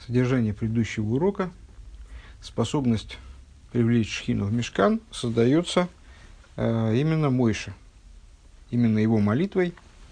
содержание предыдущего урока, способность привлечь шхину в мишкан создается именно Мойше, именно его молитвой,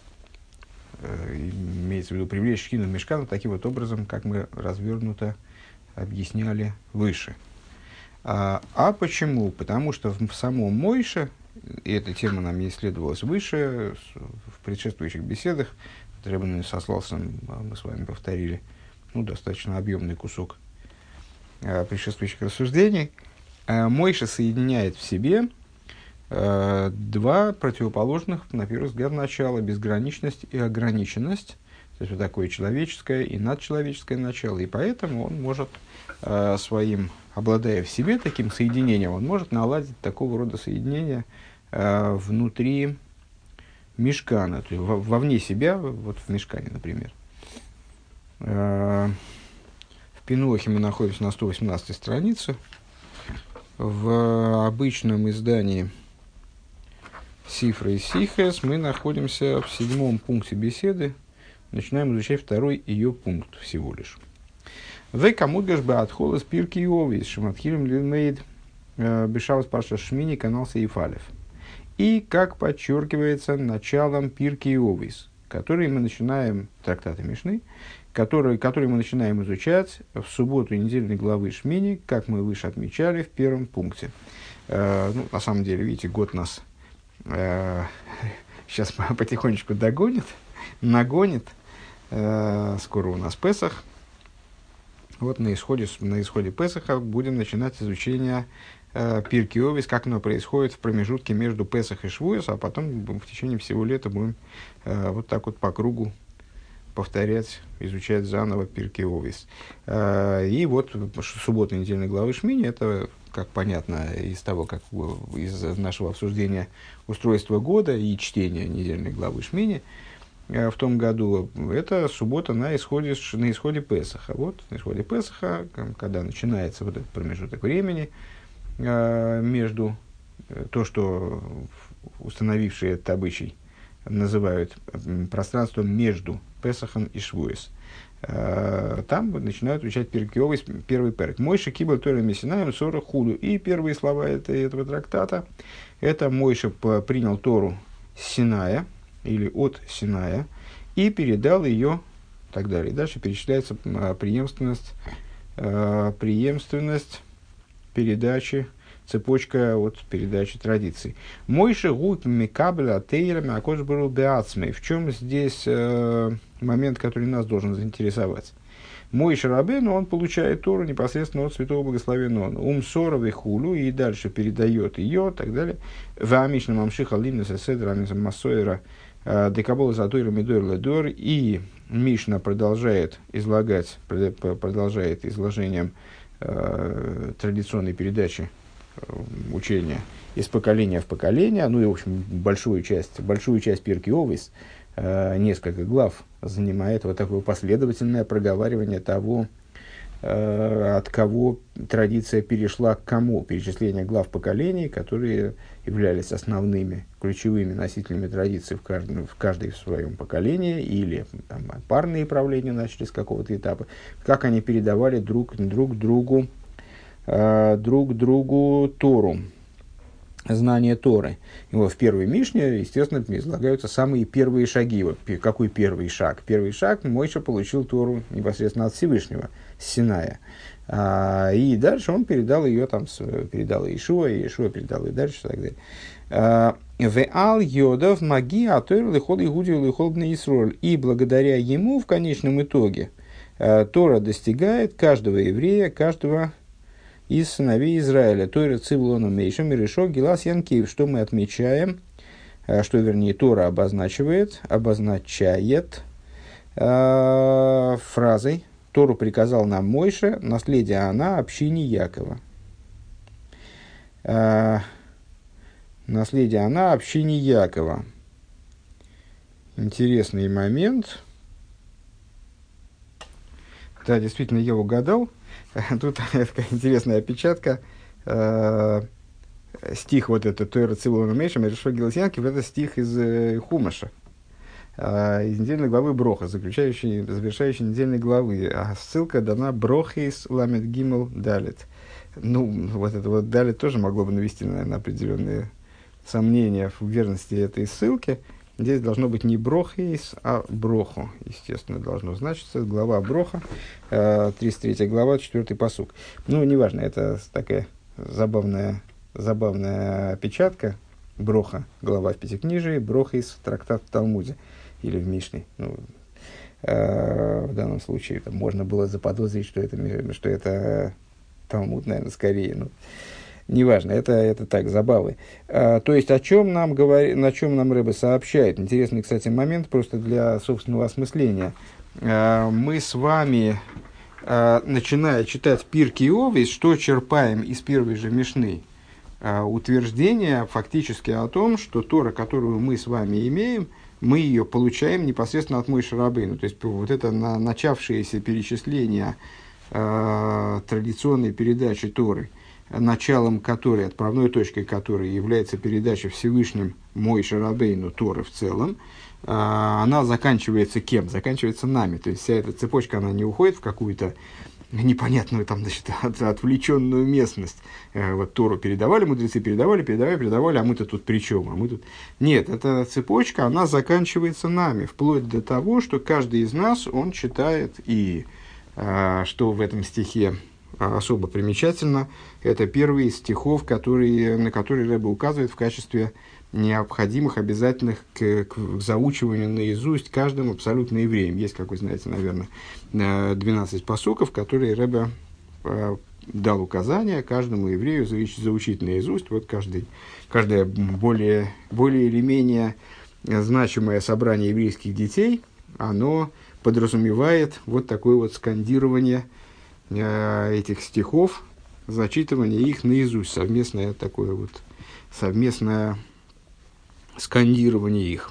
имеется в виду привлечь шхину в мишкан таким вот образом, как мы развернуто объясняли выше. А почему? Потому что в самом Мойше, и эта тема нам не исследовалась выше, в предшествующих беседах, Ребен сослался, мы с вами повторили, достаточно объемный кусок предшествующих рассуждений. Мойше соединяет в себе два противоположных, на первый взгляд, начала: безграничность и ограниченность. То есть вот такое человеческое и надчеловеческое начало. И поэтому он может обладая в себе таким соединением, он может наладить такого рода соединение внутри мишкана, то есть вовне себя, вот в мишкане, например. В Пинохе мы находимся на 118 странице. В обычном издании Сифра и Сихес мы находимся в 7 пункте беседы. Начинаем изучать второй ее пункт всего лишь. «Вэй камудгаш баатхолас пирки йовис шаматхилем лилмейд бешавас парша шмини канал сейфалев». И, как подчеркивается, началом пирки йовис, который мы начинаем, трактаты Мишны, который мы начинаем изучать в субботу недельной главы Шмини, как мы выше отмечали в первом пункте. На самом деле, видите, год нас сейчас потихонечку нагонит. Скоро у нас Песах. Вот на исходе Песаха будем начинать изучение Пирки Йовис, как оно происходит в промежутке между Песах и Швуос, а потом в течение всего лета будем вот так вот по кругу повторять, изучать заново Пирки Йовис. И вот суббота недельной главы Шмини, это, как понятно из из нашего обсуждения устройства года и чтения недельной главы Шмини в том году, это суббота на исходе Песаха. Вот на исходе Песаха, когда начинается вот этот промежуток времени между то, что установившие этот обычай называют пространством между Песахом и Швуос. Там начинают изучать Пирки Йовис, первый перек. Мойше кибель Тора мисинаем 40 худу. И первые слова этого трактата — это Мойше принял Тору с Синая, или от Синая, и передал ее, и так далее. И дальше перечисляется преемственность передачи, цепочка от передачи традиций. Мойше гуд микабля тейрами акош был беацмей. В чем здесь момент, который нас должен заинтересовать? Мойше Рабейну, он получает Тору непосредственно от Святого Благословенного. Соров и хулу, и дальше передает ее, и так далее. Ваамишна мамшиха лимнеса седра массойра декабола затойра мидор ледор. И Мишна продолжает изложением традиционной передачи учения из поколения в поколение. И, в общем, большую часть Пирки Йовис, несколько глав, занимает вот такое последовательное проговаривание того, от кого традиция перешла к кому, перечисление глав поколений, которые являлись основными, ключевыми носителями традиции в каждой в своем поколении, или там, парные правления начали с какого-то этапа, как они передавали друг другу Тору, знание Торы. И вот в первой Мишне, естественно, излагаются самые первые шаги. Вот какой первый шаг? Первый шаг — Мойша получил Тору непосредственно от Всевышнего, с Синая. И дальше он передал ее, передал Иешуа, и Иешуа передал ее дальше, и так далее. «Веал йодов маги атойр лихол игудию лихол бней Исроль». И благодаря ему в конечном итоге Тора достигает каждого еврея, каждого из сыновей Израиля. Тора цивлоном мейшем и решок гилас янкив. Что мы отмечаем, Тора обозначает фразой: Тору приказал нам Мойше, наследие она общине Якова. Наследие она общине Якова. Интересный момент. Да, действительно, я угадал. Тут такая интересная опечатка. Стих вот этот «Тойра цивлона мейшем» и «Решо гилас янкив» — это стих из Хумаша. из недельной главы Броха, завершающей недельной главы. А ссылка дана Брохейс Ламет Гимел Далит. Ну, вот это вот Далит тоже могло бы навести, наверное, определенные сомнения в верности этой ссылки. Здесь должно быть не Брохейс, а Броху. Естественно, должно значиться. Глава Броха, 33 глава, 4 пасук. Ну, неважно, это такая забавная опечатка. Броха, глава в Пятикнижии, Брохейс, трактат в Талмуде или в Мишне. Ну, в данном случае там можно было заподозрить, что это Талмуд, наверное, скорее. Но неважно, это так, забавы. То есть, на чем нам Ребе сообщает? Интересный, кстати, момент, просто для собственного осмысления. Мы с вами, начиная читать Пиркей Овес, что черпаем из первой же Мишны? Утверждение фактически о том, что Тора, которую мы с вами имеем, мы ее получаем непосредственно от Моше Рабейну. То есть, вот это начавшееся перечисление традиционной передачи Торы, началом которой, отправной точкой которой является передача Всевышним Моше Рабейну Торы в целом, она заканчивается кем? Заканчивается нами. То есть, вся эта цепочка, она не уходит в какую-то непонятную, там, значит, отвлеченную местность. Вот Тору передавали, мудрецы передавали, а мы-то тут при чем? Нет, эта цепочка, она заканчивается нами, вплоть до того, что каждый из нас, он читает, и что в этом стихе особо примечательно, это первый из стихов, на которые Ребе указывает в качестве необходимых, обязательных к заучиванию наизусть каждым абсолютно евреем. Есть, как вы знаете, наверное, 12 пасуков, которые Ребе дал указание каждому еврею заучить наизусть. Вот каждое более или менее значимое собрание еврейских детей, оно подразумевает вот такое вот скандирование этих стихов, зачитывание их наизусть, совместное скандирование их.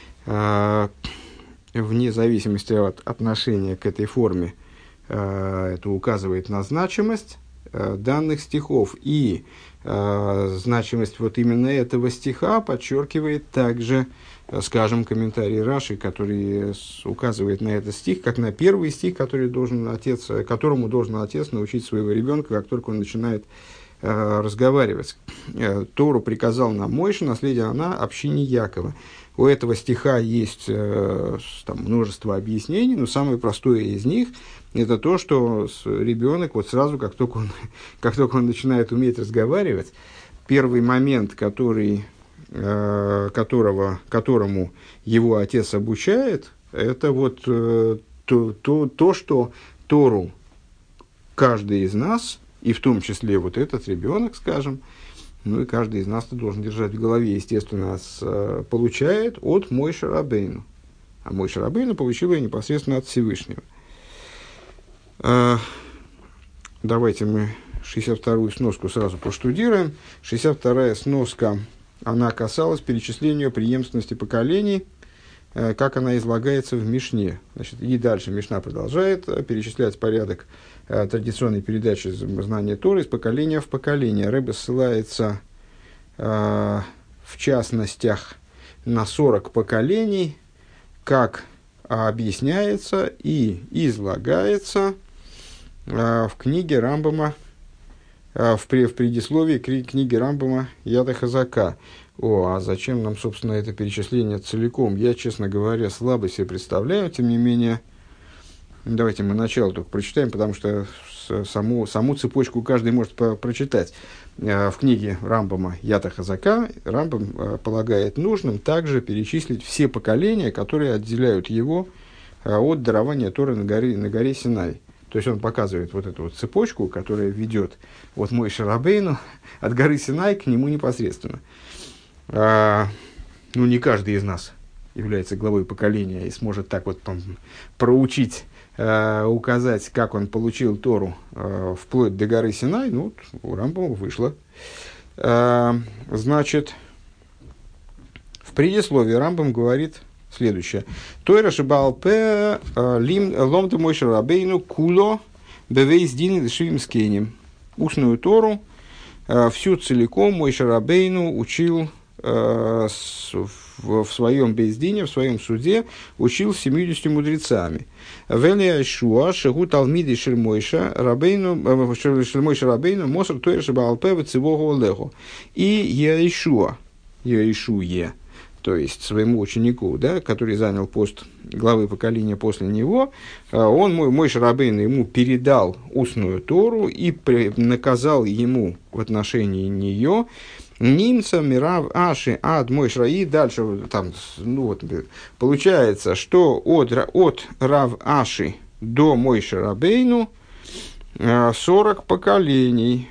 Вне зависимости от отношения к этой форме, это указывает на значимость данных стихов. И значимость вот именно этого стиха подчеркивает также, скажем, комментарий Раши, который указывает на этот стих, как на первый стих, которому должен отец научить своего ребенка, как только он начинает разговаривать. Тору приказал нам Мойше, наследие она общине Якова. У этого стиха есть там множество объяснений, но самое простое из них – это то, что ребенок вот сразу, как только он начинает уметь разговаривать, первый момент, которому его отец обучает, это вот то, что Тору каждый из нас, и в том числе вот этот ребенок, скажем, ну и каждый из нас должен держать в голове, естественно, получает от Моше Рабейну. А Моше Рабейну получил ее непосредственно от Всевышнего. Давайте мы 62-ю сноску сразу проштудируем. 62-я сноска, она касалась перечисления преемственности поколений, как она излагается в Мишне. Значит, и дальше Мишна продолжает перечислять порядок традиционной передачи знания Торы из поколения в поколение. Ребе ссылается в частностях на 40 поколений, как объясняется и излагается в книге Рамбама, в предисловии книги Рамбама Яда Хазака. А зачем нам, собственно, это перечисление целиком? Я, честно говоря, слабо себе представляю. Тем не менее, давайте мы начало только прочитаем, потому что саму цепочку каждый может прочитать. В книге Рамбама Яда Хазака Рамбам полагает нужным также перечислить все поколения, которые отделяют его от дарования Торы на горе Синай. То есть он показывает вот эту вот цепочку, которая ведет от Моше Рабейну от горы Синай к нему непосредственно. Не каждый из нас является главой поколения и сможет так вот проучить, указать, как он получил Тору вплоть до горы Синай. Ну, у Рамбама вышло. Значит, в предисловии Рамбам говорит следующее. Тойра шебаалпе ломда Моше Рабейну куло бевейс дин лешивим скейним. Устную Тору всю целиком Моше Рабейну учил в в своем бейздине, в своем суде, учил 70 мудрецами. Велия Ишуа, Шегу Талмиди Шельмойша Рабейну, Шельмойша Рабейну, Моср Тойр Шабаалпе, Цивого Леху. И Яишуа, Яишуе, то есть своему ученику, да, который занял пост главы поколения после него, Мойша Рабейну ему передал устную Тору и наказал ему в отношении нее Нимца Мирав Аши Ад Мойша. И дальше там, получается, что от Рав Аши до Мойша Рабейну 40 поколений.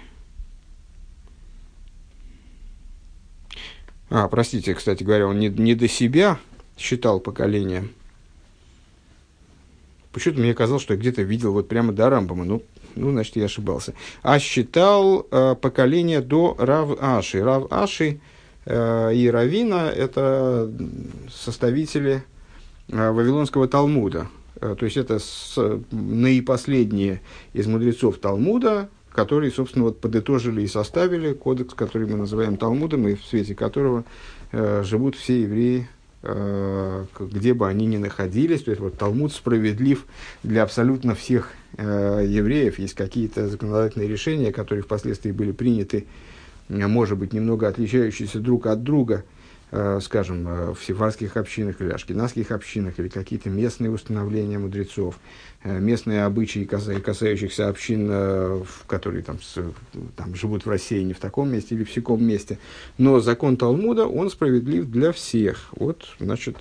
Простите, кстати говоря, он не до себя считал поколения. Почему-то мне казалось, что я где-то видел вот прямо до Рамбама. Ну, значит, я ошибался. А считал поколение до Рав Аши. Рав Аши и Равина – это составители Вавилонского Талмуда. То есть, это наипоследние из мудрецов Талмуда, которые, собственно, вот подытожили и составили кодекс, который мы называем Талмудом, и в свете которого живут все евреи, где бы они ни находились. То есть, вот Талмуд справедлив для абсолютно всех евреев. Есть какие-то законодательные решения, которые впоследствии были приняты, может быть, немного отличающиеся друг от друга, скажем, в сефардских общинах или ашкеназских общинах, или какие-то местные установления мудрецов, местные обычаи, касающихся общин, которые там живут в России не в таком месте или в сяком месте. Но закон Талмуда, он справедлив для всех. Вот, значит,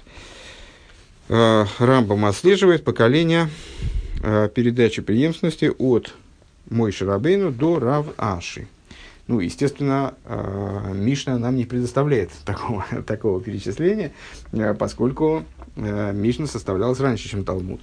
Рамбам отслеживает поколение передачи преемственности от Мойше Рабейну до Рав Аши. Ну, естественно, Мишна нам не предоставляет такого перечисления, поскольку Мишна составлялась раньше, чем Талмуд.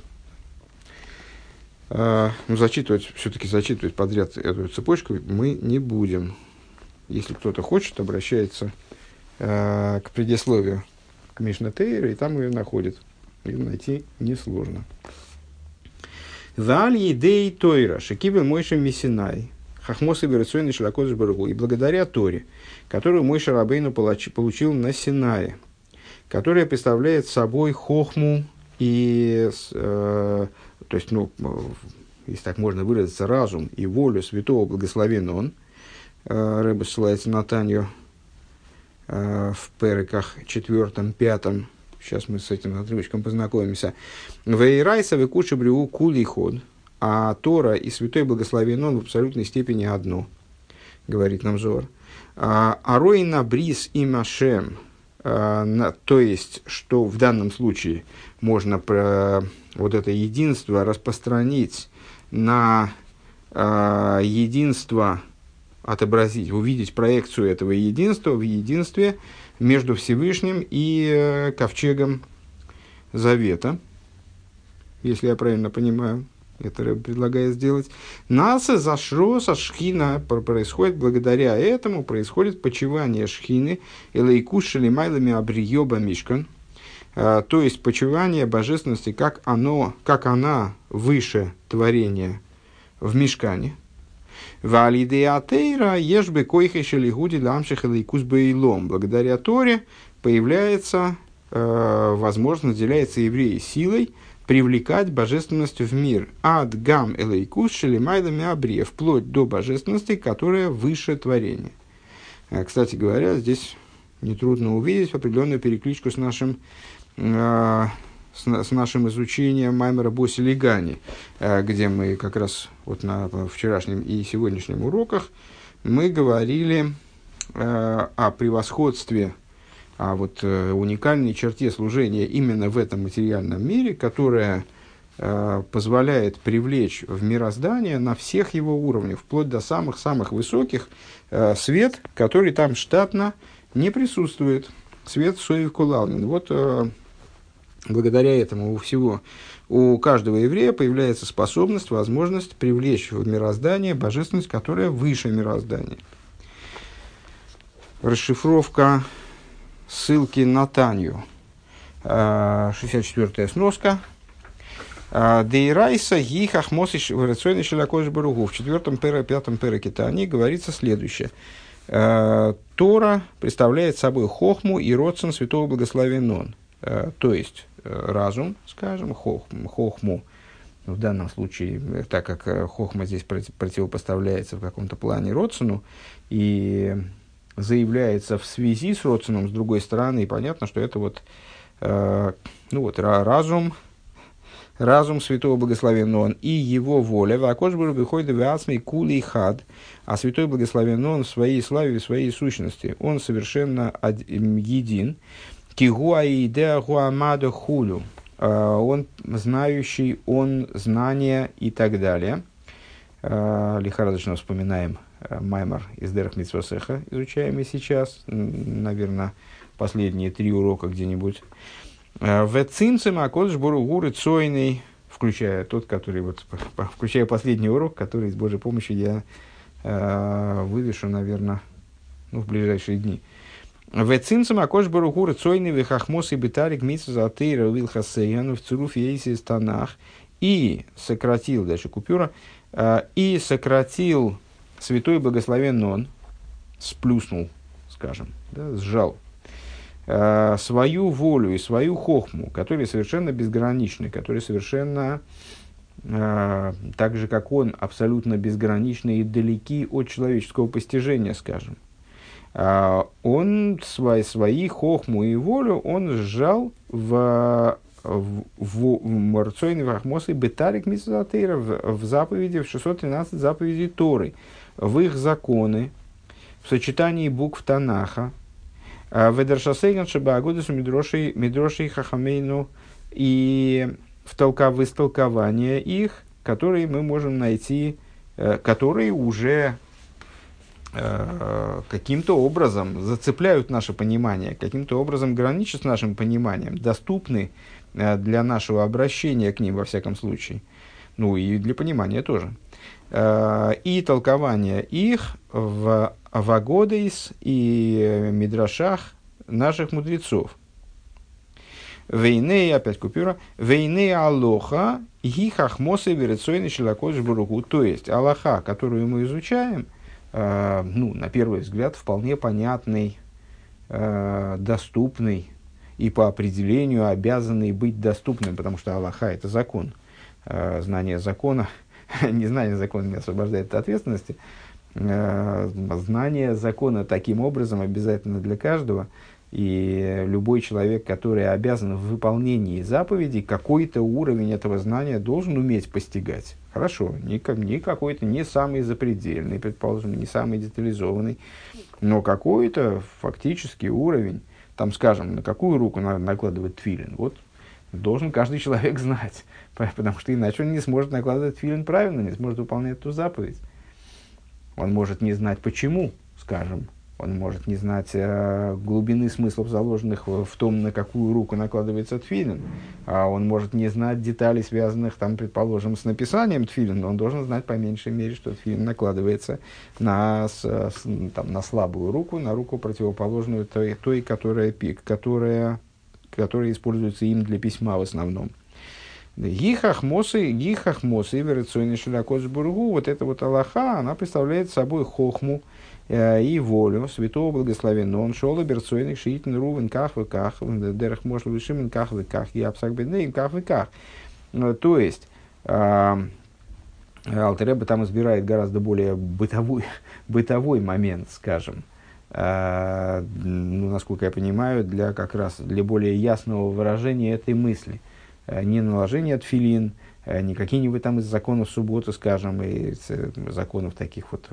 Все-таки зачитывать подряд эту цепочку мы не будем. Если кто-то хочет, обращается к предисловию к Мишне Тейре, и там ее находит. Ее найти несложно. «Валь едей тойра, шекибель Мойше Мессинай». Хахмос и Берецойный Шелакодыш Баругу. И благодаря Торе, которую Мойше Рабейну получил на Синае, которая представляет собой хохму и, то есть, если так можно выразиться, разум и волю святого благословен он, Рэбе ссылается на Танью в переках 4-5, сейчас мы с этим отрывочком познакомимся. «Вейрайса векуши брю кули ход». А Тора и Святой Благословен Он в абсолютной степени одно, говорит нам Зоар. Ароина брис и машем, то есть, что в данном случае можно вот это единство распространить на единство, отобразить, увидеть проекцию этого единства в единстве между Всевышним и ковчегом Завета, если я правильно понимаю. Это Рэб предлагает сделать. Наса зашро со шхина, происходит благодаря этому, происходит почивание шхины, элейкуш шелимайлами абриёба мишкан, то есть почивание божественности, как она выше творения в мишкане. Валидеатейра ешбе койхе шелигуди ламших элейкус бейлом. Благодаря Торе появляется возможность, наделяется евреи силой привлекать божественность в мир. Ад гам элейкус шелимайдами абрия, вплоть до божественности, которая выше творения. Кстати говоря, здесь нетрудно увидеть определенную перекличку с нашим изучением Маймера Боси Лигани, где мы как раз вот на вчерашнем и сегодняшнем уроках мы говорили о превосходстве, а вот уникальной черте служения именно в этом материальном мире, которая позволяет привлечь в мироздание на всех его уровнях, вплоть до самых-самых высоких, свет, который там штатно не присутствует, свет Соев Кулалмин. Вот благодаря этому у каждого еврея появляется способность, возможность привлечь в мироздание божественность, которая выше мироздания. Расшифровка ссылки на Танью. 64-я сноска. Дейрайса гихах мосиш врацойный шелякош баругу. В 4-5 переке Тани говорится следующее. Тора представляет собой хохму и родствен святого благословен он. То есть разум, скажем, хохму, в данном случае, так как хохма здесь противопоставляется в каком-то плане родственну и заявляется в связи с родственным, с другой стороны, и понятно, что это разум святого благословен он и его воля, вакошбуру выходит в асмей кули и хад, а святой благословен он в своей славе, в своей сущности, он совершенно един, кигуа и идеа гуамада хулю, он знающий, он знание и так далее. Лихорадочно вспоминаем маймар из Дерех Мицвот Сеха, изучаемый сейчас, наверное, последние 3 урока где-нибудь. В цимцем акодыш буругуры цойный, включая тот, который, включая последний урок, который с Божьей помощью я вывешу, наверное, в ближайшие дни. В цимцем акодыш буругуры цойный вехахмос и бетарик митсу затейра вилхасейян в цуруф ейсис танах и сократил, дальше купюра, и сократил святой благословен он, сплюснул, скажем, да, сжал свою волю и свою хохму, которые совершенно безграничны, которые совершенно, так же как он, абсолютно безграничны и далеки от человеческого постижения, скажем. Он свои хохму и волю он сжал в Морцойный Вахмосы Бетарик Митсвот в заповеди, в 613 заповедей Торы, в их законы, в сочетании букв Танаха, в Эдершасейган Шабаагодесу Мидрошей Хахамейну и в истолкования их, которые мы можем найти, которые уже каким-то образом зацепляют наше понимание, каким-то образом граничат с нашим пониманием, доступны для нашего обращения к ним, во всяком случае, ну и для понимания тоже. И толкование их в Агодейс и Мидрашах наших мудрецов. Вейней, опять купюра, вейней алоха гихахмосы верецойный шелакодж буругу. То есть, алоха, которую мы изучаем, на первый взгляд, вполне понятный, доступный и по определению обязанный быть доступным, потому что алоха – это закон. Знание закона, незнание закона не освобождает от ответственности. Знание закона таким образом обязательно для каждого. И любой человек, который обязан в выполнении заповедей, какой-то уровень этого знания должен уметь постигать. Хорошо, не какой-то, не самый запредельный, предположим, не самый детализованный, но какой-то фактический уровень, там, скажем, на какую руку надо накладывать тфилин, вот, должен каждый человек знать, потому что иначе он не сможет накладывать тфилин правильно, не сможет выполнять эту заповедь. Он может не знать почему, скажем, он может не знать глубины смыслов, заложенных в том, на какую руку накладывается тфилин, а он может не знать деталей, связанных, там, предположим, с написанием тфилин, но он должен знать по меньшей мере, что тфилин накладывается на слабую руку, на руку противоположную той, которая используется им для письма в основном. Гихахмосы, верацойный шелакодж бургу, вот эта вот алаха, она представляет собой хохму и волю святого благословенного. Он шел оберцойный шиитн рувен ках в ках, дерах может вышимен ках в ках, я абсакбеднейм ках в ках. То есть, Алтер Ребе там избирает гораздо более бытовой момент, скажем. Насколько я понимаю, для более ясного выражения этой мысли. Не наложение тфилин, не какие-нибудь там из законов субботы, скажем, и законов таких вот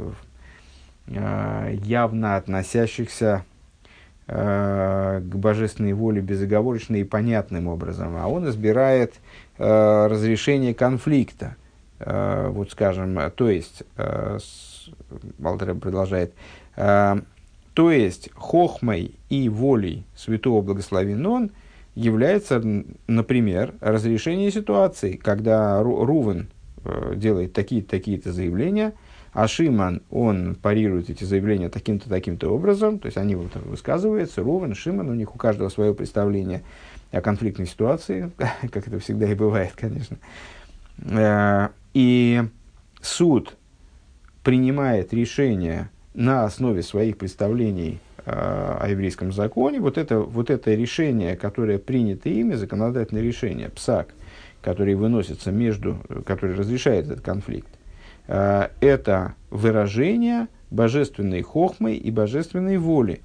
явно относящихся к божественной воле безоговорочно и понятным образом, а он избирает разрешение конфликта. Вот, скажем, то есть, Алтер Ребе продолжает, то есть хохмой и волей святого благословен он является, например, разрешение ситуации, когда Рувен делает такие-то заявления, а Шимон, он парирует эти заявления таким-то образом, то есть они вот высказываются, Рувен, Шимон, у них у каждого свое представление о конфликтной ситуации, как это всегда и бывает, конечно. И суд принимает решение на основе своих представлений о еврейском законе, вот это решение, которое принято ими, законодательное решение, псак, который выносится который разрешает этот конфликт, это выражение божественной хохмы и божественной воли.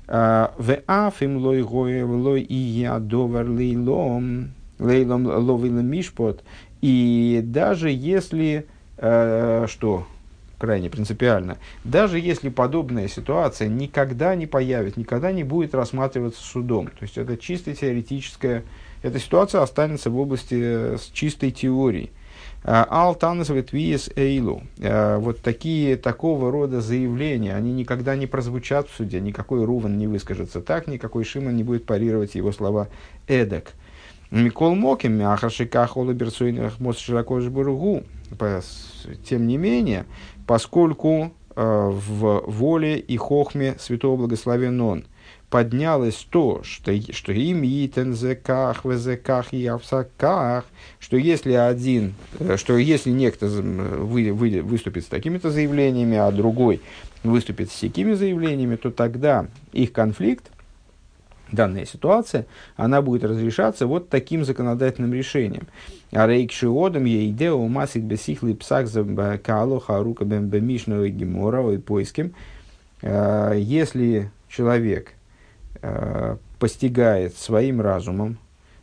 И даже если, что крайне принципиально, даже если подобная ситуация никогда не появится, никогда не будет рассматриваться судом, то есть это чисто теоретическая, эта ситуация останется в области с чистой теорией. Алтанас ветвиес эйлу. Вот такого рода заявления, они никогда не прозвучат в суде, никакой Рувен не выскажется так, никакой Шимон не будет парировать его слова эдак. Микол Моким, Мяхашика, Холоберсуинах, Мос Широкош Буругу. Тем не менее, поскольку в воле и хохме Святого Благословен Он поднялось то, что им йитензеках, везеках и авсаках, что если некто выступит с такими-то заявлениями, а другой выступит с такими заявлениями, то тогда их конфликт, данная ситуация, она будет разрешаться вот таким законодательным решением. А рейкшиодом ейдео масик бесихлый псак за каалоха рука бембемишного гемора и поиским. Если человек постигает своим разумом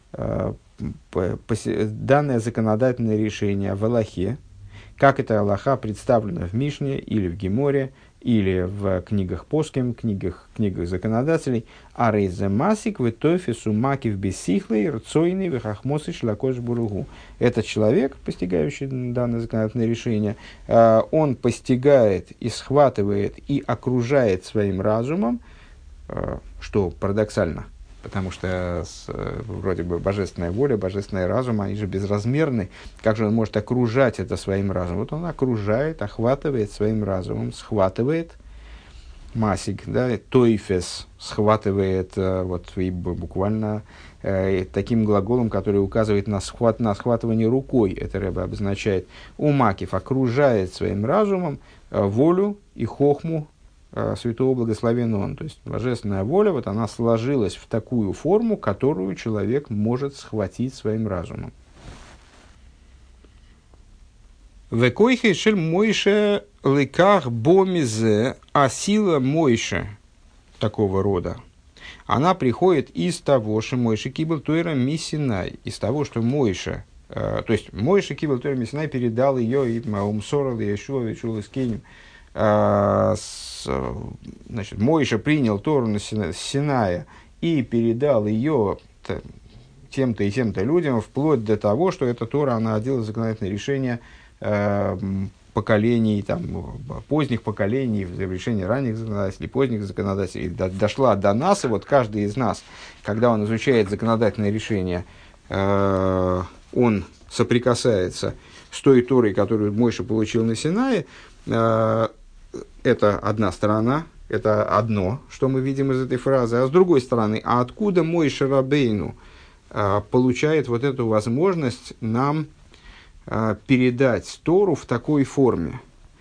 данное законодательное решение в Аллахе, как эта Аллаха представлена в Мишне или в Геморе, или в книгах Поским, книгах законодателей, а рейзе масик в тофису макив бессихлый рцойный вехахмосы шлакош буругу. Этот человек, постигающий данное законодательное решение, он постигает и схватывает и окружает своим разумом, что парадоксально, потому что вроде бы божественная воля, божественный разум, они же безразмерны. Как же он может окружать это своим разумом? Вот он окружает, охватывает своим разумом, схватывает масик, да, тойфес, схватывает вот, и буквально таким глаголом, который указывает на схватывание рукой, это Ребе обозначает, умакив, окружает своим разумом волю и хохму Святого Благословенного Он. То есть божественная воля, вот она сложилась в такую форму, которую человек может схватить своим разумом. Векойхе шель Мойше леках бомизе, а сила Мойше такого рода, она приходит из того, что Мойше кибл тойра миссинай, из того, что Мойше, то есть Мойше кибл тойра миссинай передал ее и Маумсорал, и Иешуа, Вичул Искинем. Значит, Мойша принял Тору с Синая и передал ее тем-то и тем-то людям, вплоть до того, что эта Тора, она одела законодательное решение поколений, поздних поколений, решения ранних законодателей, поздних законодателей, дошла до нас, и вот каждый из нас, когда он изучает законодательное решение, он соприкасается с той Торой, которую Мойша получил на Синае. Это одна сторона, это одно, что мы видим из этой фразы. А с другой стороны, а откуда Мойше Рабейну получает вот эту возможность нам передать Тору в такой форме?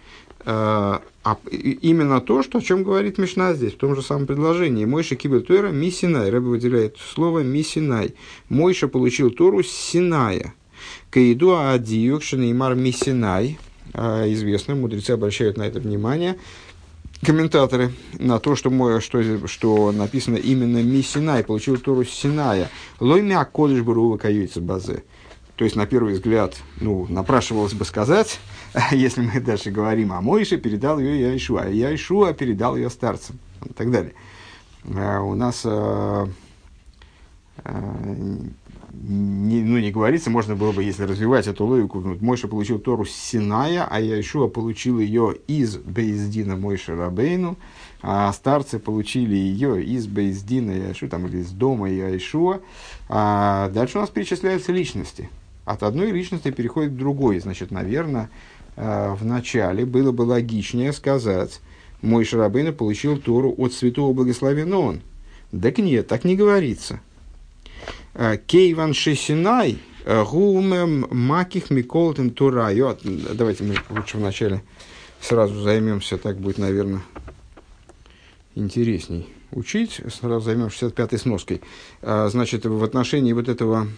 Именно то, о чем говорит Мишна здесь, в том же самом предложении. Мойше кибель Тора ми Синай. Ребе выделяет слово ми Синай. Мойше получил Тору с Синая. Каиду адиюк шенеймар ми Синай. Известно, мудрецы обращают на это внимание, комментаторы, на то, что написано именно ми Синай, получил Тору с Синая. Лой мя кодыш бурува каюется базе. То есть, на первый взгляд, напрашивалось бы сказать, если мы дальше говорим, а Мойше передал ее Яишуа, а Яишуа передал ее старцам, и так далее. У нас не говорится, можно было бы, если развивать эту логику, Мойша получил Тору с Синая, а Яишуа получил ее из Бейздина Мойше Рабейну, а старцы получили ее из Бейздина Яишуа, или из дома Яишуа. А дальше у нас перечисляются личности. От одной личности переходит к другой. Значит, наверное, в начале было бы логичнее сказать, Мойше Рабейну получил Тору от Святого Благословенного Он. Так нет, так не говорится. Кейван Шесинай, Гумем Маких Миколтен Турайо. Давайте мы лучше вначале сразу займемся, так будет, наверное, интересней учить. Сразу займем 65-й сноской. Значит, в отношении вот этого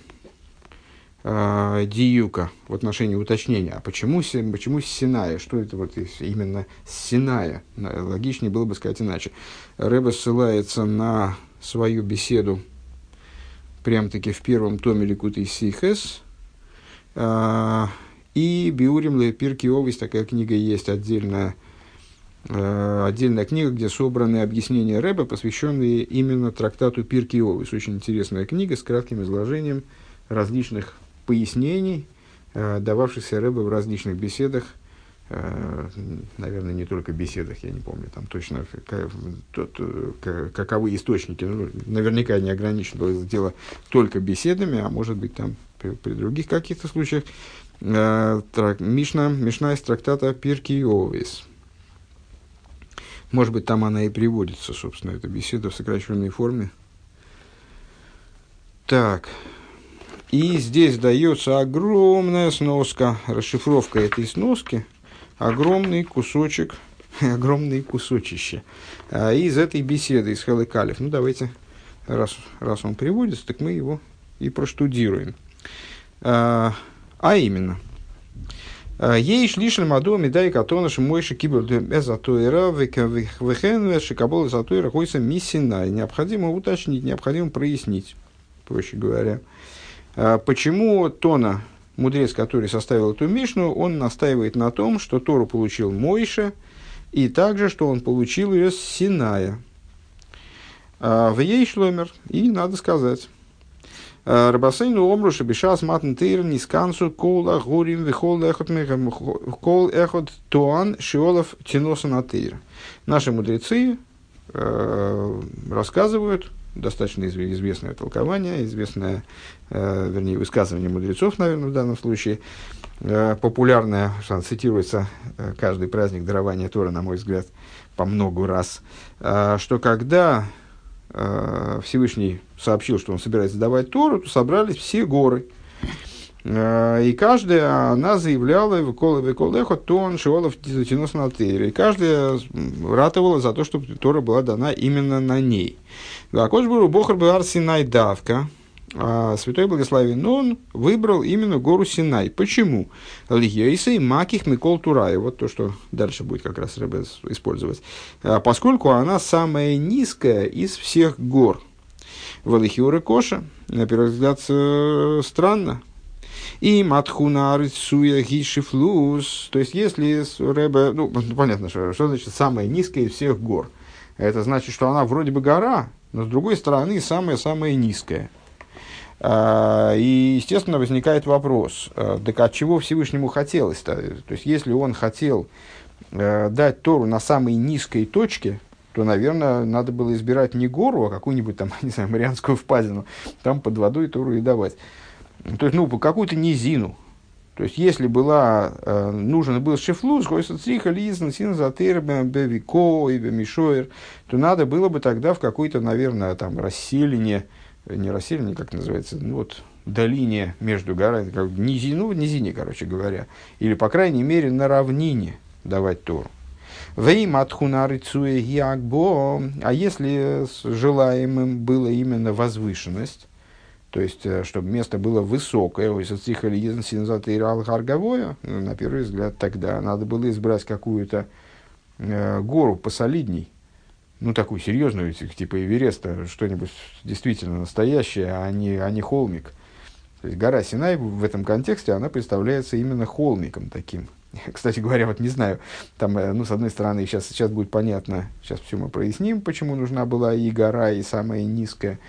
диюка, в отношении уточнения, а почему Синая, что это вот именно Синая, логичнее было бы сказать иначе. Ребе ссылается на свою беседу прям-таки в первом томе Ликутей Сихес, и Биурим ле Пирки Овес, такая книга есть, отдельная книга, где собраны объяснения Ребе, посвященные именно трактату Пирки Овес. Очень интересная книга с кратким изложением различных пояснений, дававшихся Ребе в различных беседах, наверное, не только беседах, я не помню там точно, каковы источники, наверняка не ограничено было дело только беседами, а может быть там при других каких-то случаях. Мишна из трактата Пирки Овес. Может быть, там она и приводится, собственно, эта беседа в сокращенной форме. Так. И здесь дается огромная сноска, расшифровка этой сноски, огромный кусочек, огромные кусочище из этой беседы, из Хелек Алеф. Ну, давайте, раз он приводится, так мы его и проштудируем. А именно, ей шли шельмаду медай катона шмойши кибер эзатуэра вехен шикабол эзатуэра хойса миссина. Необходимо уточнить, необходимо прояснить, проще говоря. Почему Тона, мудрец, который составил эту Мишну, он настаивает на том, что Тору получил Мойше, и также, что он получил ее с Синая. В ей шломер, и надо сказать. Рабасейну омруша бешас матн тейр нискансу кола горим вихол эхот туан шиолов тиноса на тейр. Наши мудрецы рассказывают, достаточно известное толкование, известное, вернее, высказывание мудрецов, наверное, в данном случае, популярное, что цитируется каждый праздник дарования Торы, на мой взгляд, по много раз, что когда Всевышний сообщил, что он собирается давать Тору, то собрались все горы. И каждая, она заявляла, то он шиолов тянус на тейре. И каждая ратовала за то, чтобы Тора была дана именно на ней. Акошбуру Бохар Бар Синай Давка, Святой Благословен, он выбрал именно гору Синай. Почему? Лихейсей Маких Микол Турай. Вот то, что дальше будет как раз Ребе использовать. Поскольку она самая низкая из всех гор. Валихиура Коша, на первый взгляд, странно. И матхуна рисуя гишифлус. То есть, если Ребе... Ну, понятно, что значит самая низкая из всех гор. Это значит, что она вроде бы гора, но с другой стороны самая-самая низкая. И, естественно, возникает вопрос, так от чего Всевышнему хотелось-то? То есть, если он хотел дать Тору на самой низкой точке, то, наверное, надо было избирать не гору, а какую-нибудь там, не знаю, Марианскую впадину, там под водой Тору и давать. То есть, какую-то низину. То есть, если нужен был шефлус, то надо было бы тогда в какой-то, наверное, там, расселине, не расселине, как называется, долине между горами, как низине, короче говоря, или, по крайней мере, на равнине давать Тору. А если желаемым было именно возвышенность, то есть, чтобы место было высокое, на первый взгляд, тогда надо было избрать какую-то гору посолидней, такую серьезную, типа Эвереста, что-нибудь действительно настоящее, а не холмик. То есть, гора Синай в этом контексте, она представляется именно холмиком таким. Кстати говоря, не знаю, там, с одной стороны, сейчас будет понятно, сейчас все мы проясним, почему нужна была и гора, и самая низкая.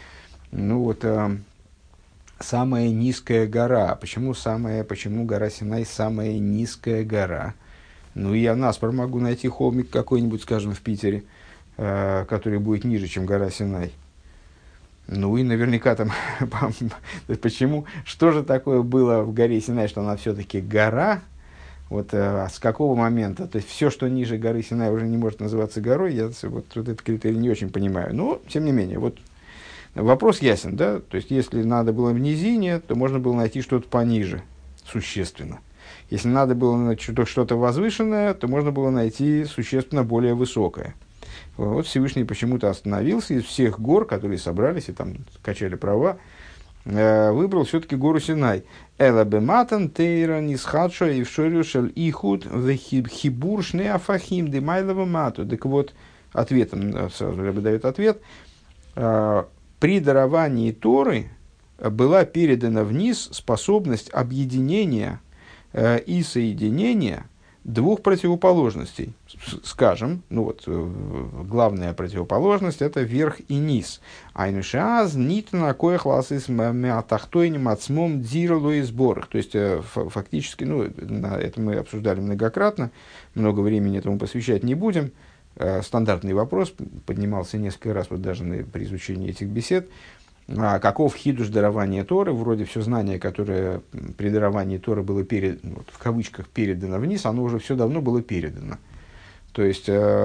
Самая низкая гора. Почему гора Синай самая низкая гора? Я наспор могу найти холмик какой-нибудь, скажем, в Питере, который будет ниже, чем гора Синай. И наверняка там... Почему? Что же такое было в горе Синай, что она все-таки гора? С какого момента? То есть, все, что ниже горы Синай, уже не может называться горой. Я этот критерий не очень понимаю. Но, тем не менее, вопрос ясен, да? То есть, если надо было в низине, то можно было найти что-то пониже, существенно. Если надо было найти что-то возвышенное, то можно было найти существенно более высокое. вот Всевышний почему-то остановился из всех гор, которые собрались и там качали права, выбрал все-таки гору Синай. Эла бематан тейра нисхадшо и вшорюшель ихуд вехибур шне афахим демайлова мату. Так вот, ответом, сразу Ребе дает ответ, при даровании Торы была передана вниз способность объединения и соединения двух противоположностей. Скажем, ну вот, главная противоположность – это верх и низ. Айнушаз нитна коях ласис мятахтойним ацмом дзирлу и сборах. То есть, фактически, ну, это мы обсуждали многократно, много времени этому посвящать не будем. Стандартный вопрос поднимался несколько раз, вот даже при изучении этих бесед. Каков хидуш дарования Торы? Вроде все знание, которое при даровании Торы было вот, в кавычках передано вниз, оно уже все давно было передано. То есть,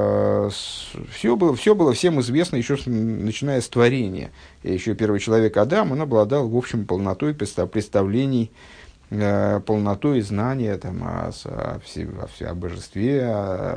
все было всем известно еще начиная с творения. И еще первый человек Адам, он обладал, в общем, полнотой представлений, полнотой знания там, о божестве,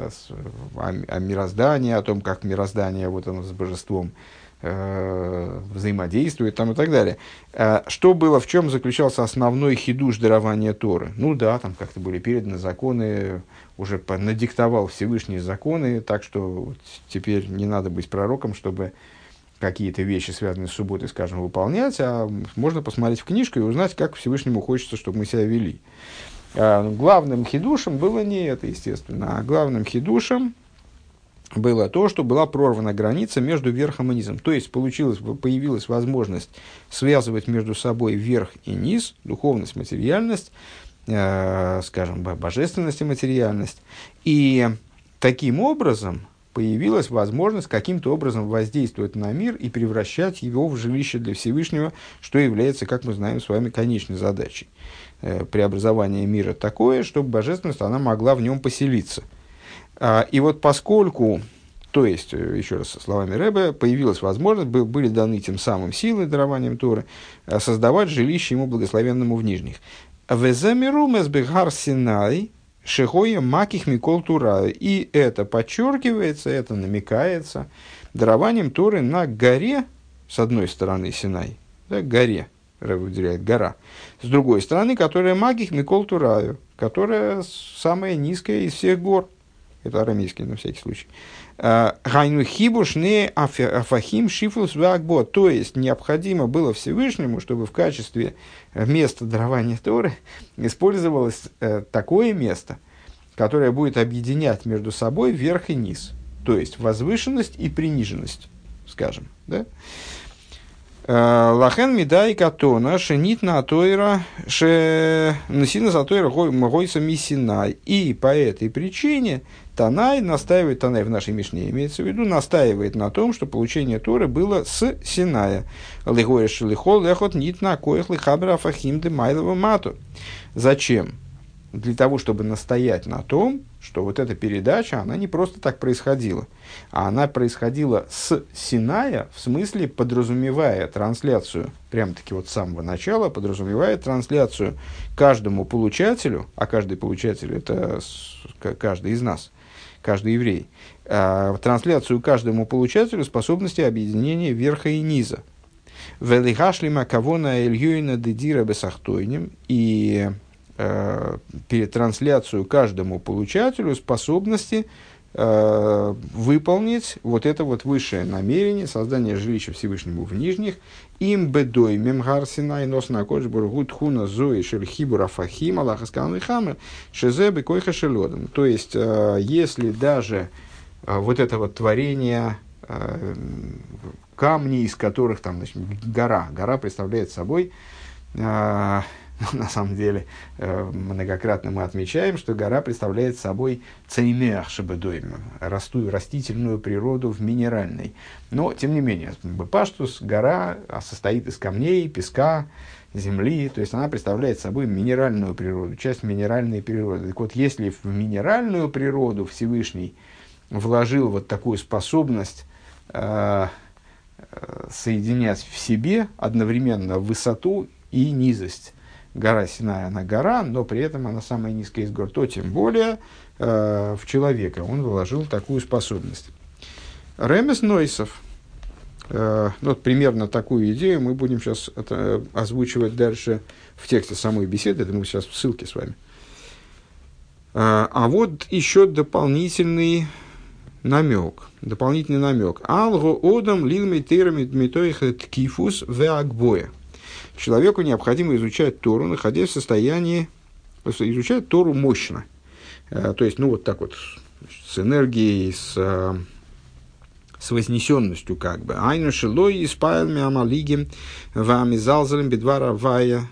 о мироздании, о том, как мироздание вот оно с божеством взаимодействует там, и так далее. Что было, в чем заключался основной хидуш дарования Торы? Ну да, там как-то были переданы законы, уже надиктовал Всевышние законы, так что вот теперь не надо быть пророком, чтобы какие-то вещи, связанные с субботой, скажем, выполнять, а можно посмотреть в книжку и узнать, как Всевышнему хочется, чтобы мы себя вели. Главным хидушем было не это, естественно, а главным хидушем было то, что была прорвана граница между верхом и низом. То есть появилась возможность связывать между собой верх и низ, духовность, материальность, скажем, божественность и материальность. И таким образом появилась возможность каким-то образом воздействовать на мир и превращать его в жилище для Всевышнего, что является, как мы знаем с вами, конечной задачей. Преобразование мира такое, чтобы божественность она могла в нем поселиться. И вот поскольку, то есть, еще раз со словами Ребе, появилась возможность, были даны тем самым силы, дарованием Торы, создавать жилище ему благословенному в нижних. «Везамиру мезбегар Синай шехоя маких микол Тура». И это подчеркивается, это намекается дарованием Торы на горе, с одной стороны Синай, да, горе, Ребе выделяет гора, с другой стороны, которая маких микол Тураю, которая самая низкая из всех гор. Это арамейский, на всякий случай. Гайну хибуш не афахим шифлус вакбо. То есть, необходимо было Всевышнему, чтобы в качестве места дарования Торы использовалось такое место, которое будет объединять между собой верх и низ. То есть, возвышенность и приниженность, скажем. Да? Лахен мидай катона шенит на атоира носина затоира гойса мисинай. И по этой причине Танай настаивает, Танай в нашей Мишне имеется в виду, настаивает на том, что получение Торы было с Синая. Легоя шелихол лехот нит на коях лихабра афахим де майлова мату. Зачем? Для того, чтобы настоять на том, что вот эта передача, она не просто так происходила, а она происходила с Синая, в смысле подразумевая трансляцию, прям-таки вот с самого начала, подразумевая трансляцию каждому получателю, а каждый получатель – это каждый из нас, каждый еврей, трансляцию каждому получателю способности объединения верха и низа. «Велихашлима кавона эльюина дедира бесахтойним» и трансляцию каждому получателю способности выполнить вот это вот высшее намерение создания жилища Всевышнему в нижних. Им бедой мемгар синай нос на кодж бургут хуна зои шельхибура фахим аллаха скалны хамер шезе бекойха шелодом. То есть, если даже вот это вот творение, камни, из которых там, значит, гора представляет собой, на самом деле, многократно мы отмечаем, что гора представляет собой цеймеах шебедойм, растительную природу в минеральной. Но, тем не менее, бепаштус, гора состоит из камней, песка, земли, то есть она представляет собой минеральную природу, часть минеральной природы. Так вот, если в минеральную природу Всевышний вложил вот такую способность соединять в себе одновременно высоту и низость, гора Синай, она гора, но при этом она самая низкая из гор, то тем более в человека он вложил такую способность. Ремес Нойсов. Вот примерно такую идею мы будем сейчас озвучивать дальше в тексте самой беседы. Это мы сейчас в ссылке с вами. А вот еще дополнительный намек. Алго одам лилми тирами дмитоиха ткифус веагбоя. Человеку необходимо изучать Тору, находясь в состоянии, изучать Тору мощно. То есть, вот так вот, с энергией, с вознесенностью, как бы. Айну шилой испайл миамалигим вами залзалем бедвара вая.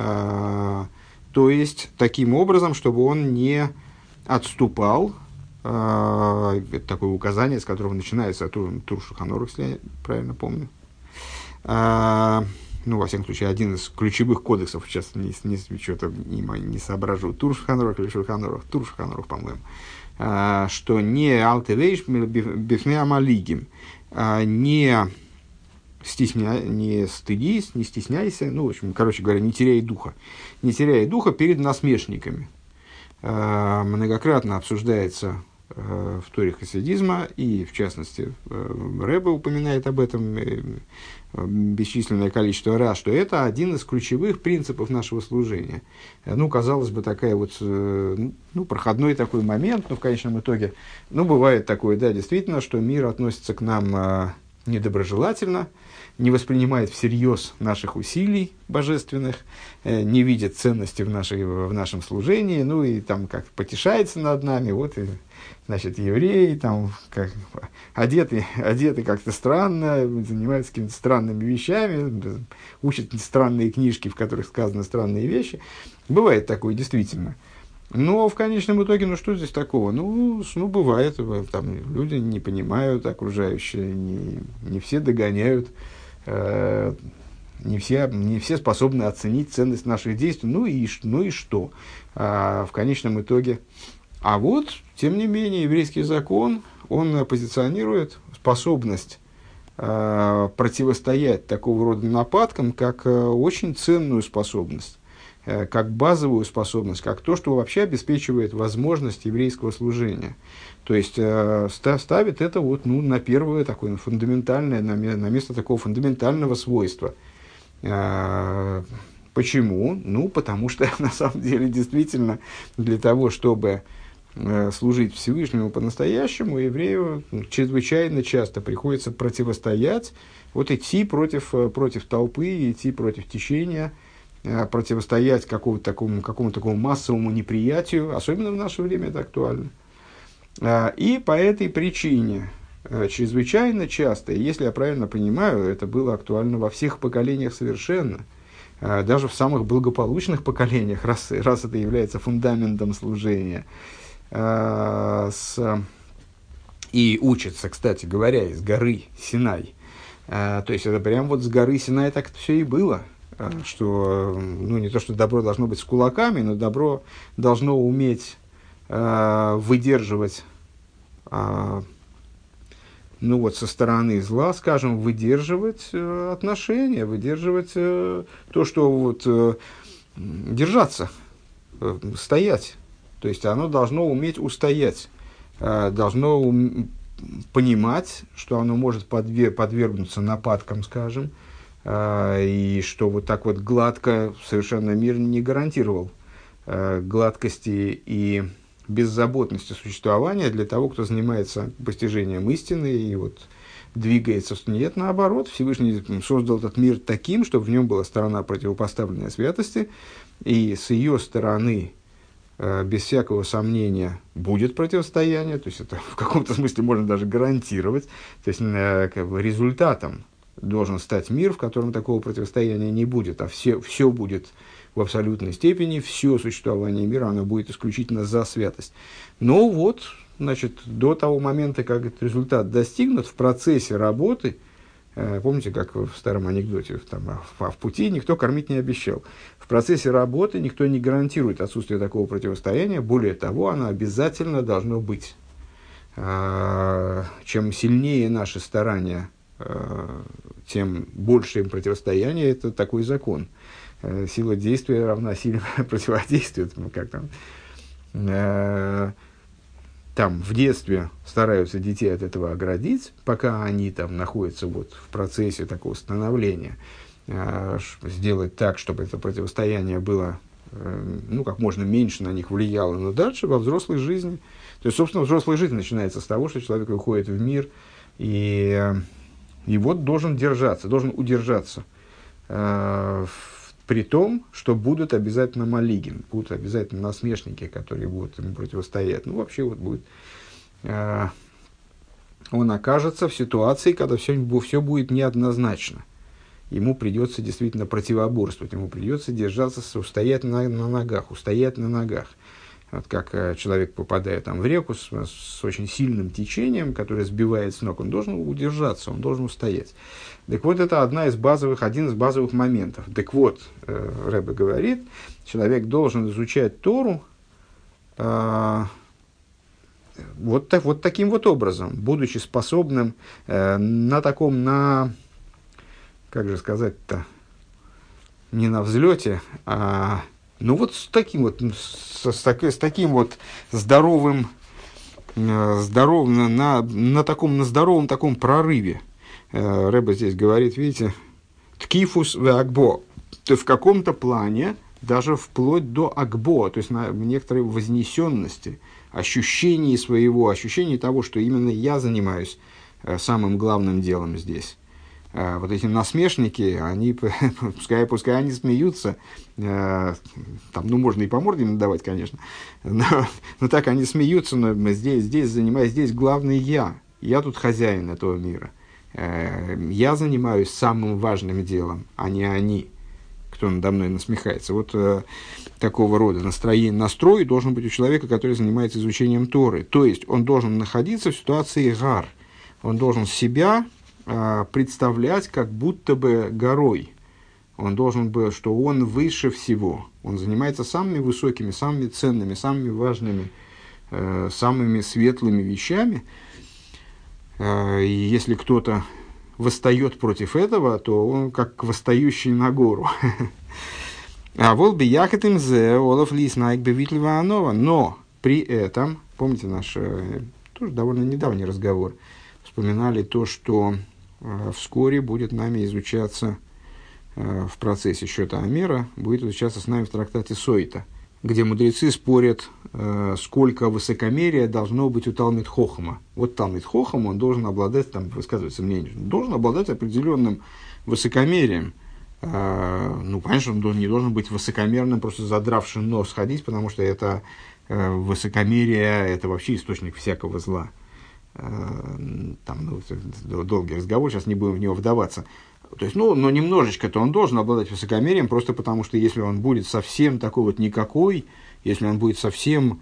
То есть, таким образом, чтобы он не отступал. Это такое указание, с которого начинается Тур Шулхан Арух, если я правильно помню. Во всяком случае, один из ключевых кодексов, сейчас что-то не соображу, Тур Шулхан Арух или Шулхан Арух, Тур Шулхан Арух, по-моему, что не алтевейш бифней амалигим, не стыдись, не стесняйся, в общем, короче говоря, не теряй духа перед насмешниками. Многократно обсуждается в Торе хасидизма, и, в частности, Ребе упоминает об этом бесчисленное количество раз, что это один из ключевых принципов нашего служения. Казалось бы, такая вот, проходной такой момент, но в конечном итоге, бывает такое, да, действительно, что мир относится к нам недоброжелательно, не воспринимает всерьез наших усилий божественных, не видит ценности в нашем служении, и там как потешается над нами, вот и, значит, евреи там как, одеты как-то странно, занимаются какими-то странными вещами, учат странные книжки, в которых сказаны странные вещи. Бывает такое, действительно. Но в конечном итоге, что здесь такого? Бывает, там люди не понимают окружающие, не все догоняют, не все способны оценить ценность наших действий, и что? В конечном итоге. А вот, тем не менее, еврейский закон, он позиционирует способность противостоять такого рода нападкам как очень ценную способность, как базовую способность, как то, что вообще обеспечивает возможность еврейского служения. То есть, ставит это на первое такое фундаментальное, на место такого фундаментального свойства. Почему? Потому что, на самом деле, действительно, для того, чтобы служить Всевышнему по-настоящему, еврею чрезвычайно часто приходится противостоять, идти против толпы, идти против течения, противостоять какому-то такому массовому неприятию, особенно в наше время это актуально. И по этой причине чрезвычайно часто, если я правильно понимаю, это было актуально во всех поколениях совершенно, даже в самых благополучных поколениях, раз это является фундаментом служения, и учится, кстати говоря, из горы Синай. То есть это прям с горы Синай так это все и было. Что, не то, что добро должно быть с кулаками, но добро должно уметь выдерживать, со стороны зла, скажем, выдерживать отношения, выдерживать то, что держаться, стоять. То есть оно должно уметь устоять, должно понимать, что оно может подвергнуться нападкам, скажем, и что так гладко совершенно мир не гарантировал гладкости и беззаботности существования для того, кто занимается постижением истины и двигается. Нет, наоборот, Всевышний создал этот мир таким, чтобы в нем была сторона противопоставленная святости, и с ее стороны, без всякого сомнения, будет противостояние, то есть это в каком-то смысле можно даже гарантировать, то есть результатом должен стать мир, в котором такого противостояния не будет, а все будет в абсолютной степени, все существование мира, оно будет исключительно за святость. Но до того момента, как этот результат достигнут, в процессе работы, помните, как в старом анекдоте, в пути никто кормить не обещал. В процессе работы никто не гарантирует отсутствие такого противостояния, более того, оно обязательно должно быть. Чем сильнее наши старания, тем больше им противостояние, это такой закон. Сила действия равна силе противодействия. там в детстве стараются детей от этого оградить, пока они там находятся вот в процессе такого становления, сделать так, чтобы это противостояние было, как можно меньше на них влияло, но дальше во взрослой жизни, то есть, собственно, взрослая жизнь начинается с того, что человек выходит в мир и вот должен удержаться, при том, что будут обязательно малигин, будут обязательно насмешники, которые будут ему противостоять. Вообще будет, он окажется в ситуации, когда все будет неоднозначно. Ему придется действительно противоборствовать, ему придется держаться, устоять на ногах. Вот как человек попадает в реку с очень сильным течением, которое сбивает с ног, он должен удержаться, он должен устоять. Так вот, это один из базовых моментов. Так вот, Ребе говорит, человек должен изучать Тору вот таким вот образом, будучи способным как же сказать-то, не на взлете, а с таким здоровым, на здоровом таком прорыве. Ребе здесь говорит, видите, ткифус ве акбо, то в каком-то плане, даже вплоть до акбо, то есть на некоторой вознесенности, ощущении того, что именно я занимаюсь самым главным делом здесь. Вот эти насмешники, они, пускай они смеются, можно и по морде надавать, конечно, но так они смеются, но здесь занимаюсь, здесь главный я тут хозяин этого мира, я занимаюсь самым важным делом, а не они, кто надо мной насмехается. Вот такого рода настрой должен быть у человека, который занимается изучением Торы, то есть он должен находиться в ситуации гар, он должен себя представлять как будто бы горой. Он должен быть, что он выше всего. Он занимается самыми высокими, самыми ценными, самыми важными, самыми светлыми вещами. И если кто-то восстает против этого, то он как восстающий на гору. А вот бы яхатым зе олаф лиснайк бевитлива анова. Но при этом, помните наш тоже довольно недавний разговор, вспоминали то, что вскоре будет нами изучаться в процессе счета Амера, будет изучаться с нами в трактате Сойта, где мудрецы спорят, сколько высокомерия должно быть у Талмид Хохама. Вот Талмид Хохам, он должен обладать, там высказывается мнение, должен обладать определенным высокомерием. Понятно, что он не должен быть высокомерным, просто задравший нос ходить, потому что это высокомерие, это вообще источник всякого зла. Долгий разговор, сейчас не будем в него вдаваться. То есть, но немножечко-то он должен обладать высокомерием, просто потому что если он будет совсем такой вот никакой, если он будет совсем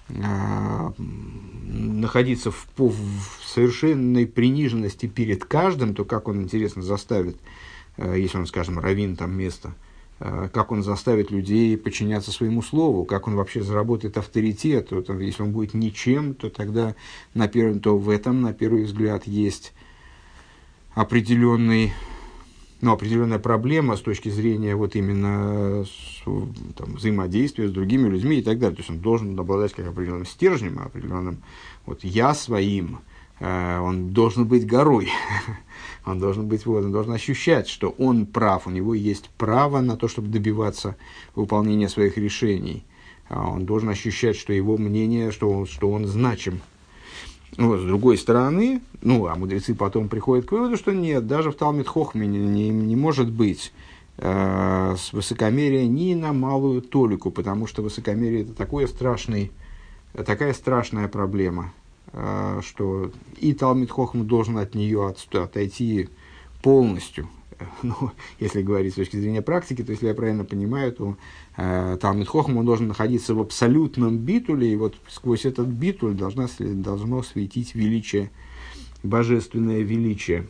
находиться в совершенной приниженности перед каждым, то как он, интересно, заставит, если он, скажем, раввин там место, как он заставит людей подчиняться своему слову, как он вообще заработает авторитет. Вот, если он будет ничем, то тогда в этом, на первый взгляд, есть определенная проблема с точки зрения вот именно взаимодействия с другими людьми и так далее. То есть он должен обладать как определенным стержнем, определенным «я своим», он должен быть горой, он должен ощущать, что он прав, у него есть право на то, чтобы добиваться выполнения своих решений. Он должен ощущать, что его мнение, что он значим. С другой стороны, а мудрецы потом приходят к выводу, что нет, даже в Талмид Хохме не может быть с высокомерия ни на малую толику, потому что высокомерие – это такая страшная проблема, что и Талмид Хохм должен от нее отойти полностью. Если говорить с точки зрения практики, то если я правильно понимаю, то Талмид Хохм он должен находиться в абсолютном битуле, и вот сквозь этот битуль должно светить величие, божественное величие.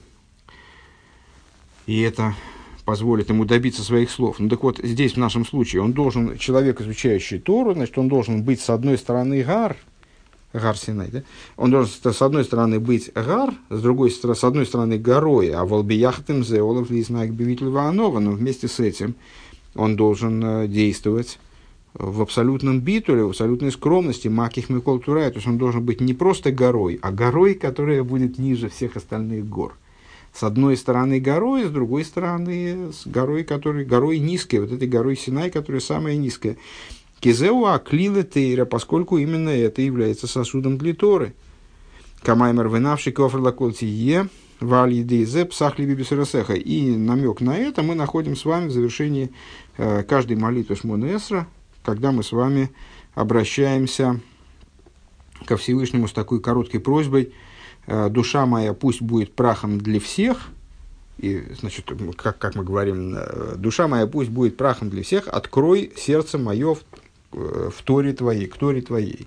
И это позволит ему добиться своих слов. Так вот, здесь в нашем случае человек, изучающий Тору, значит, он должен быть с одной стороны гар Синай, да? Он должен с одной стороны быть гар, с одной стороны горой, а волбияхтем зеолов лизнайк бивитль ваанова, но вместе с этим он должен действовать в абсолютном битуле, в абсолютной скромности, маких микол турай, то есть он должен быть не просто горой, а горой, которая будет ниже всех остальных гор. С одной стороны горой, с другой стороны с горой, горой низкой, вот этой горой Синай, которая самая низкая. Кизеу аклиле тейра, поскольку именно это является сосудом для Торы. Камаймер вынавший кофр лаколтие валидейзе псахли бибисурасеха. И намек на это мы находим с вами в завершении каждой молитвы Шмона Эсра, когда мы с вами обращаемся ко Всевышнему с такой короткой просьбой: «Душа моя пусть будет прахом для всех». И, значит, как мы говорим, «Душа моя пусть будет прахом для всех, открой сердце мое в Торе твоей, к Торе твоей».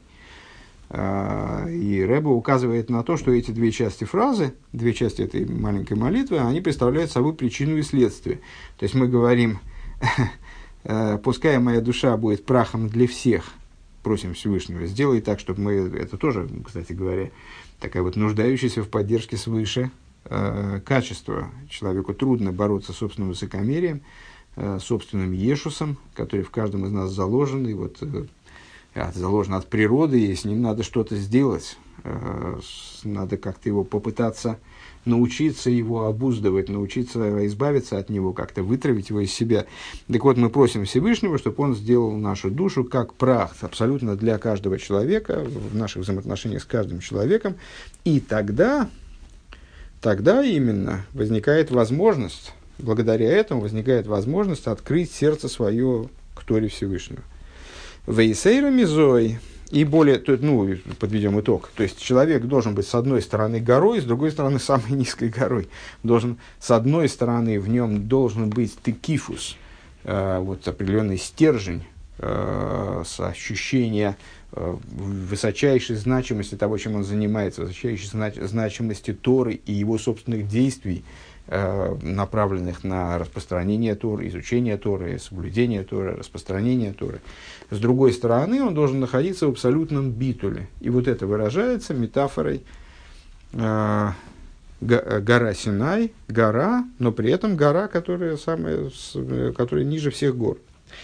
И Ребе указывает на то, что эти две части фразы, две части этой маленькой молитвы, они представляют собой причину и следствие. То есть мы говорим: «Пускай моя душа будет прахом для всех», просим Всевышнего, сделай так, чтобы мы, это тоже, кстати говоря, такая вот нуждающаяся в поддержке свыше качество. Человеку трудно бороться с собственным высокомерием, собственным ешусом, который в каждом из нас заложен, и вот заложен от природы, и с ним надо что-то сделать. Надо как-то его попытаться научиться его обуздывать, научиться избавиться от него, как-то вытравить его из себя. Так вот, мы просим Всевышнего, чтобы он сделал нашу душу как прах, абсолютно для каждого человека, в наших взаимоотношениях с каждым человеком. И тогда именно возникает возможность, благодаря этому возникает возможность открыть сердце свое к Торе Всевышнего. Вейсейра мизой. И более, подведем итог. То есть человек должен быть с одной стороны горой, с другой стороны самой низкой горой. С одной стороны в нем должен быть текифус, вот определенный стержень, с ощущения высочайшей значимости того, чем он занимается, высочайшей значимости Торы и его собственных действий, направленных на распространение Торы, изучение Торы, соблюдение Торы, распространение Торы. С другой стороны, он должен находиться в абсолютном битуле. И вот это выражается метафорой гора Синай, гора, но при этом гора, которая ниже всех гор.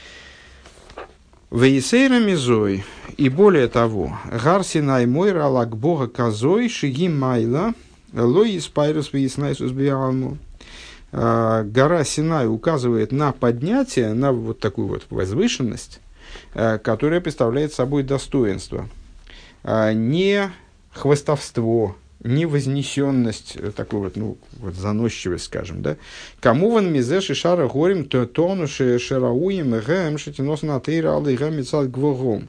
Вейсейра мизой. И более того, гар Синай мойра лак бога казой шиги майла лоис пайрус вейснайсус биалму. Гора Синай указывает на поднятие, на вот такую вот возвышенность, которая представляет собой достоинство, не хвастовство, не вознесенность, такую вот заносчивость, скажем, да. Кому ван мизе шишара горим тону шерауим гэм шетинос на тейра алый гэм мицал гвогом.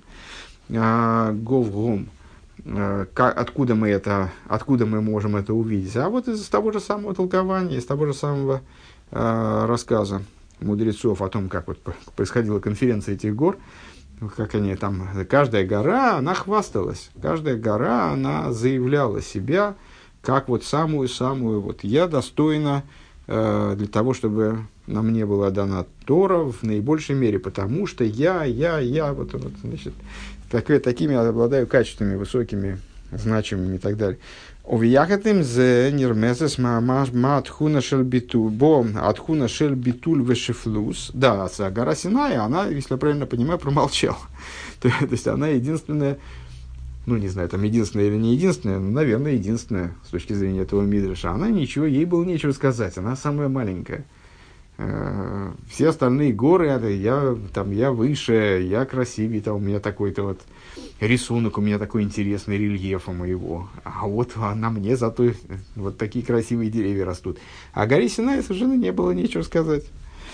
Откуда мы можем это увидеть? А вот из того же самого толкования, из того же самого рассказа мудрецов о том, как вот происходила конференция этих гор, как они там, каждая гора, она хвасталась, каждая гора, она заявляла себя как вот самую-самую, вот я достойна для того, чтобы на мне была дана Тора в наибольшей мере, потому что я, значит, такими обладаю качествами высокими, значимыми и так далее. Овияхатым зе нирмесес маатхуна шель битуль, бо атхуна шель битуль вешефлус. Да, гора Синай, она, если я правильно понимаю, промолчала. То есть она единственная, не знаю, там единственная или не единственная, но, наверное, единственная с точки зрения этого мидраша. Она ничего, ей было нечего сказать, она самая маленькая. Все остальные горы, я выше, я красивее, там у меня такой-то вот рисунок, у меня такой интересный рельеф у моего. А вот на мне зато вот такие красивые деревья растут. А горе Синай совершенно не было нечего сказать.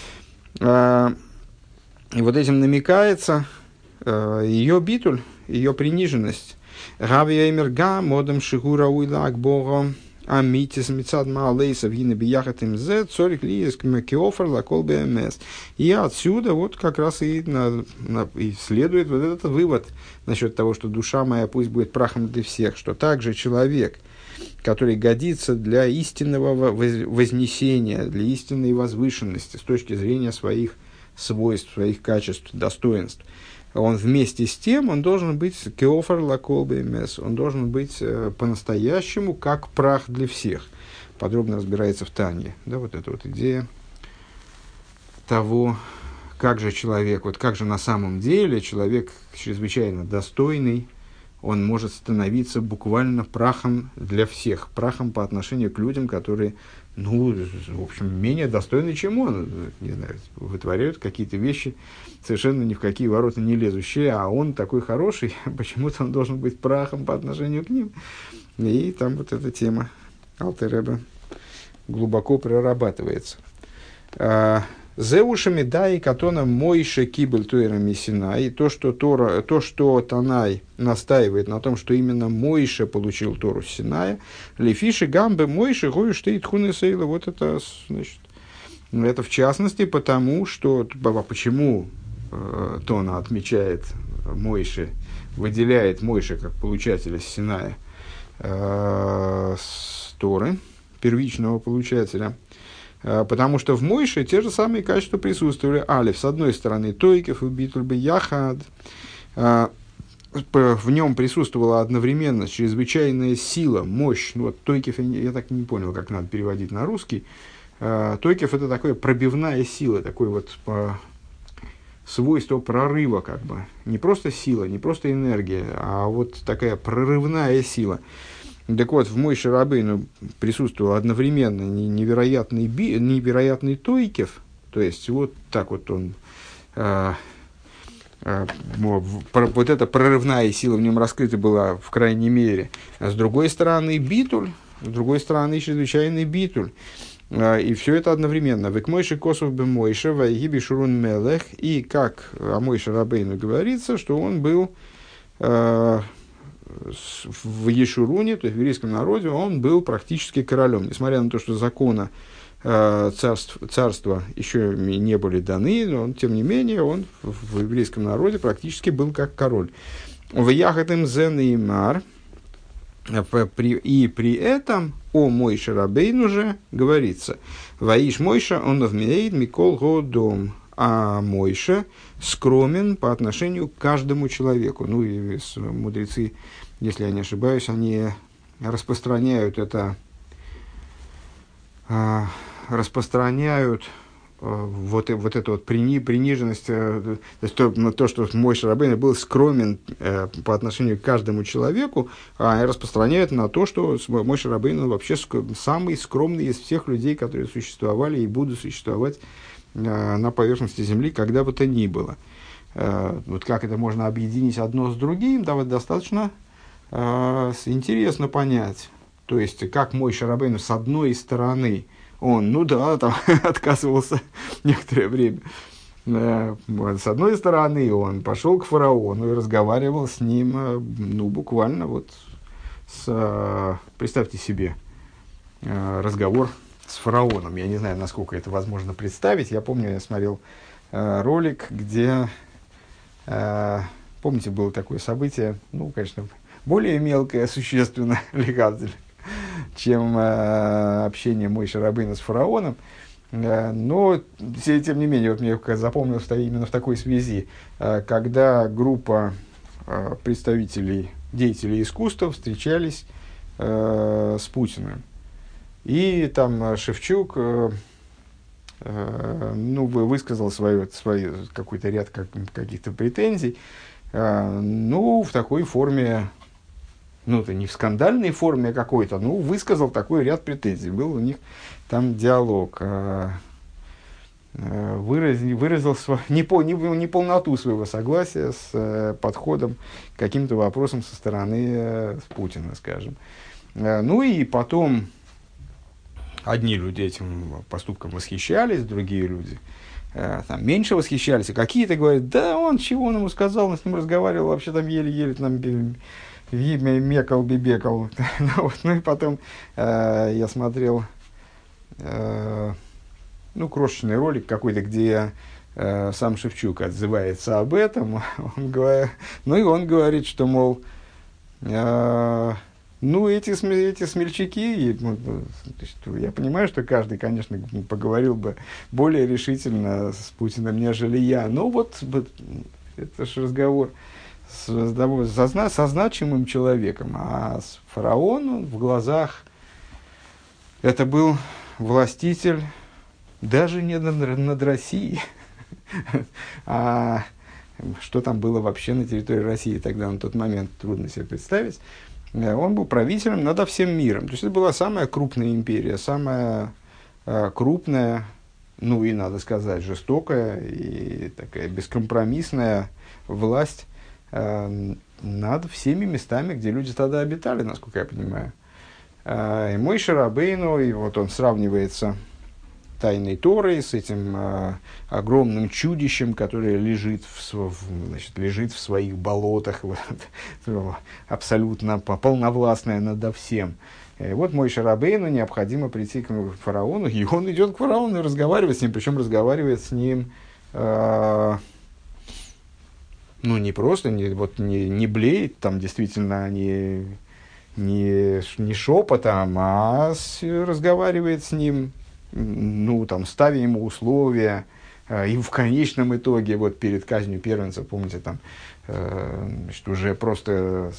И вот этим намекается ее битуль, ее приниженность. Гавия эмерга модем шигура уйлак богом. Амитис мицад маалейсов гины бияхат им зе цорик лиеск макеофер лакол бмс. И отсюда вот как раз и следует вот этот вывод насчет того, что душа моя пусть будет прахом для всех, что также человек, который годится для истинного вознесения, для истинной возвышенности с точки зрения своих свойств, своих качеств, достоинств, он вместе с тем, он должен быть кеофер лакол бмс, он должен быть по-настоящему как прах для всех. Подробно разбирается в Танье. Да, вот эта вот идея того, как же человек, вот как же на самом деле человек чрезвычайно достойный, он может становиться буквально прахом для всех, прахом по отношению к людям, которые, ну, в общем, менее достойны, чем он, не знаю, вытворяют какие-то вещи, совершенно ни в какие ворота не лезущие, а он такой хороший, почему-то он должен быть прахом по отношению к ним. И там вот эта тема Алтер Ребе глубоко прорабатывается. Зеушами да и катона Мойше кибель Тойрами Синай. И то, что Танай настаивает на том, что именно Мойше получил Тору с Синая, Лефиши Гамбе Мойше гою штейт хуны сейла. Вот это, значит, это в частности потому, что почему Тона отмечает Мойше, выделяет Мойше как получателя Синая с Торы, первичного получателя. Потому что в Мойше те же самые качества присутствовали. Алиф, с одной стороны, Тойкев и Битульбе Яхад. В нем присутствовала одновременно чрезвычайная сила, мощь. Ну, вот Тойкев, я так не понял, как надо переводить на русский. Тойкев — это такая пробивная сила, такое вот свойство прорыва, как бы. Не просто сила, не просто энергия, а вот такая прорывная сила. Так вот, в Мойше Рабейну присутствовал одновременно невероятный Тойкев, то есть вот так вот он, вот эта прорывная сила в нем раскрыта была в крайней мере. А с другой стороны битуль, с другой стороны чрезвычайный битуль. И все это одновременно. Век Мойше Косов бе Мойше, вайгиби Шурун Мелех, и как о Мойше Рабейну говорится, что он был в Ешуруне, то есть в еврейском народе, он был практически королем. Несмотря на то, что законы царства еще не были даны, но тем не менее он в еврейском народе практически был как король. В Яхатым Зенеймар, и при этом о Мойше Рабейну же говорится: «Ваиш Мойша он вмеет Микол Годом». А Мойше скромен по отношению к каждому человеку. Ну и мудрецы, если я не ошибаюсь, они распространяют это, вот эту вот приниженность, то есть то, что Мойше Рабейну был скромен по отношению к каждому человеку, а распространяют на то, что Мойше Рабейну вообще самый скромный из всех людей, которые существовали и будут существовать на поверхности Земли, когда бы то ни было. Вот как это можно объединить одно с другим, да, вот достаточно интересно понять. То есть, как Мойше Рабейну с одной стороны, он, ну да, там отказывался некоторое время. С одной стороны, он пошел к фараону и разговаривал с ним, ну, буквально вот представьте себе разговор с фараоном. Я не знаю, насколько это возможно представить. Я помню, я смотрел ролик, где, помните, было такое событие, ну, конечно, более мелкое, существенно, чем общение Мойше Рабейну с фараоном. Но, тем не менее, вот мне запомнилось именно в такой связи, когда группа представителей, деятелей искусства встречались с Путиным. И там Шевчук высказал свой какой-то ряд каких-то претензий, в такой форме, это не в скандальной форме какой-то, высказал такой ряд претензий. Был у них там диалог, выразил неполноту своего согласия с подходом к каким-то вопросам со стороны Путина, скажем. И потом одни люди этим поступком восхищались, другие люди там меньше восхищались, а какие-то говорят: да он ему сказал, он с ним разговаривал, вообще там еле-еле там мекал-бибекал. И потом я смотрел крошечный ролик какой-то, где сам Шевчук отзывается об этом. Он говорит, что, мол, эти смельчаки, я понимаю, что каждый, конечно, поговорил бы более решительно с Путиным, нежели я, но это же разговор со значимым человеком, а с фараоном в глазах это был властитель даже не над Россией, А что там было вообще на территории России тогда, на тот момент, трудно себе представить. Он был правителем над всем миром. То есть это была самая крупная империя, самая крупная, ну и, надо сказать, жестокая и такая бескомпромиссная власть над всеми местами, где люди тогда обитали, насколько я понимаю. И Мойше Рабейну, и вот он сравнивается тайной Торой с этим огромным чудищем, которое лежит лежит в своих болотах, абсолютно полновластное надо всем. И вот Мойше Рабейну необходимо прийти к фараону, и он идет к фараону и разговаривает с ним, причем разговаривает с ним не просто, не блеет, там действительно не шепотом, а разговаривает с ним, ставя ему условия, и в конечном итоге, вот перед казнью первенца, помните, там, уже просто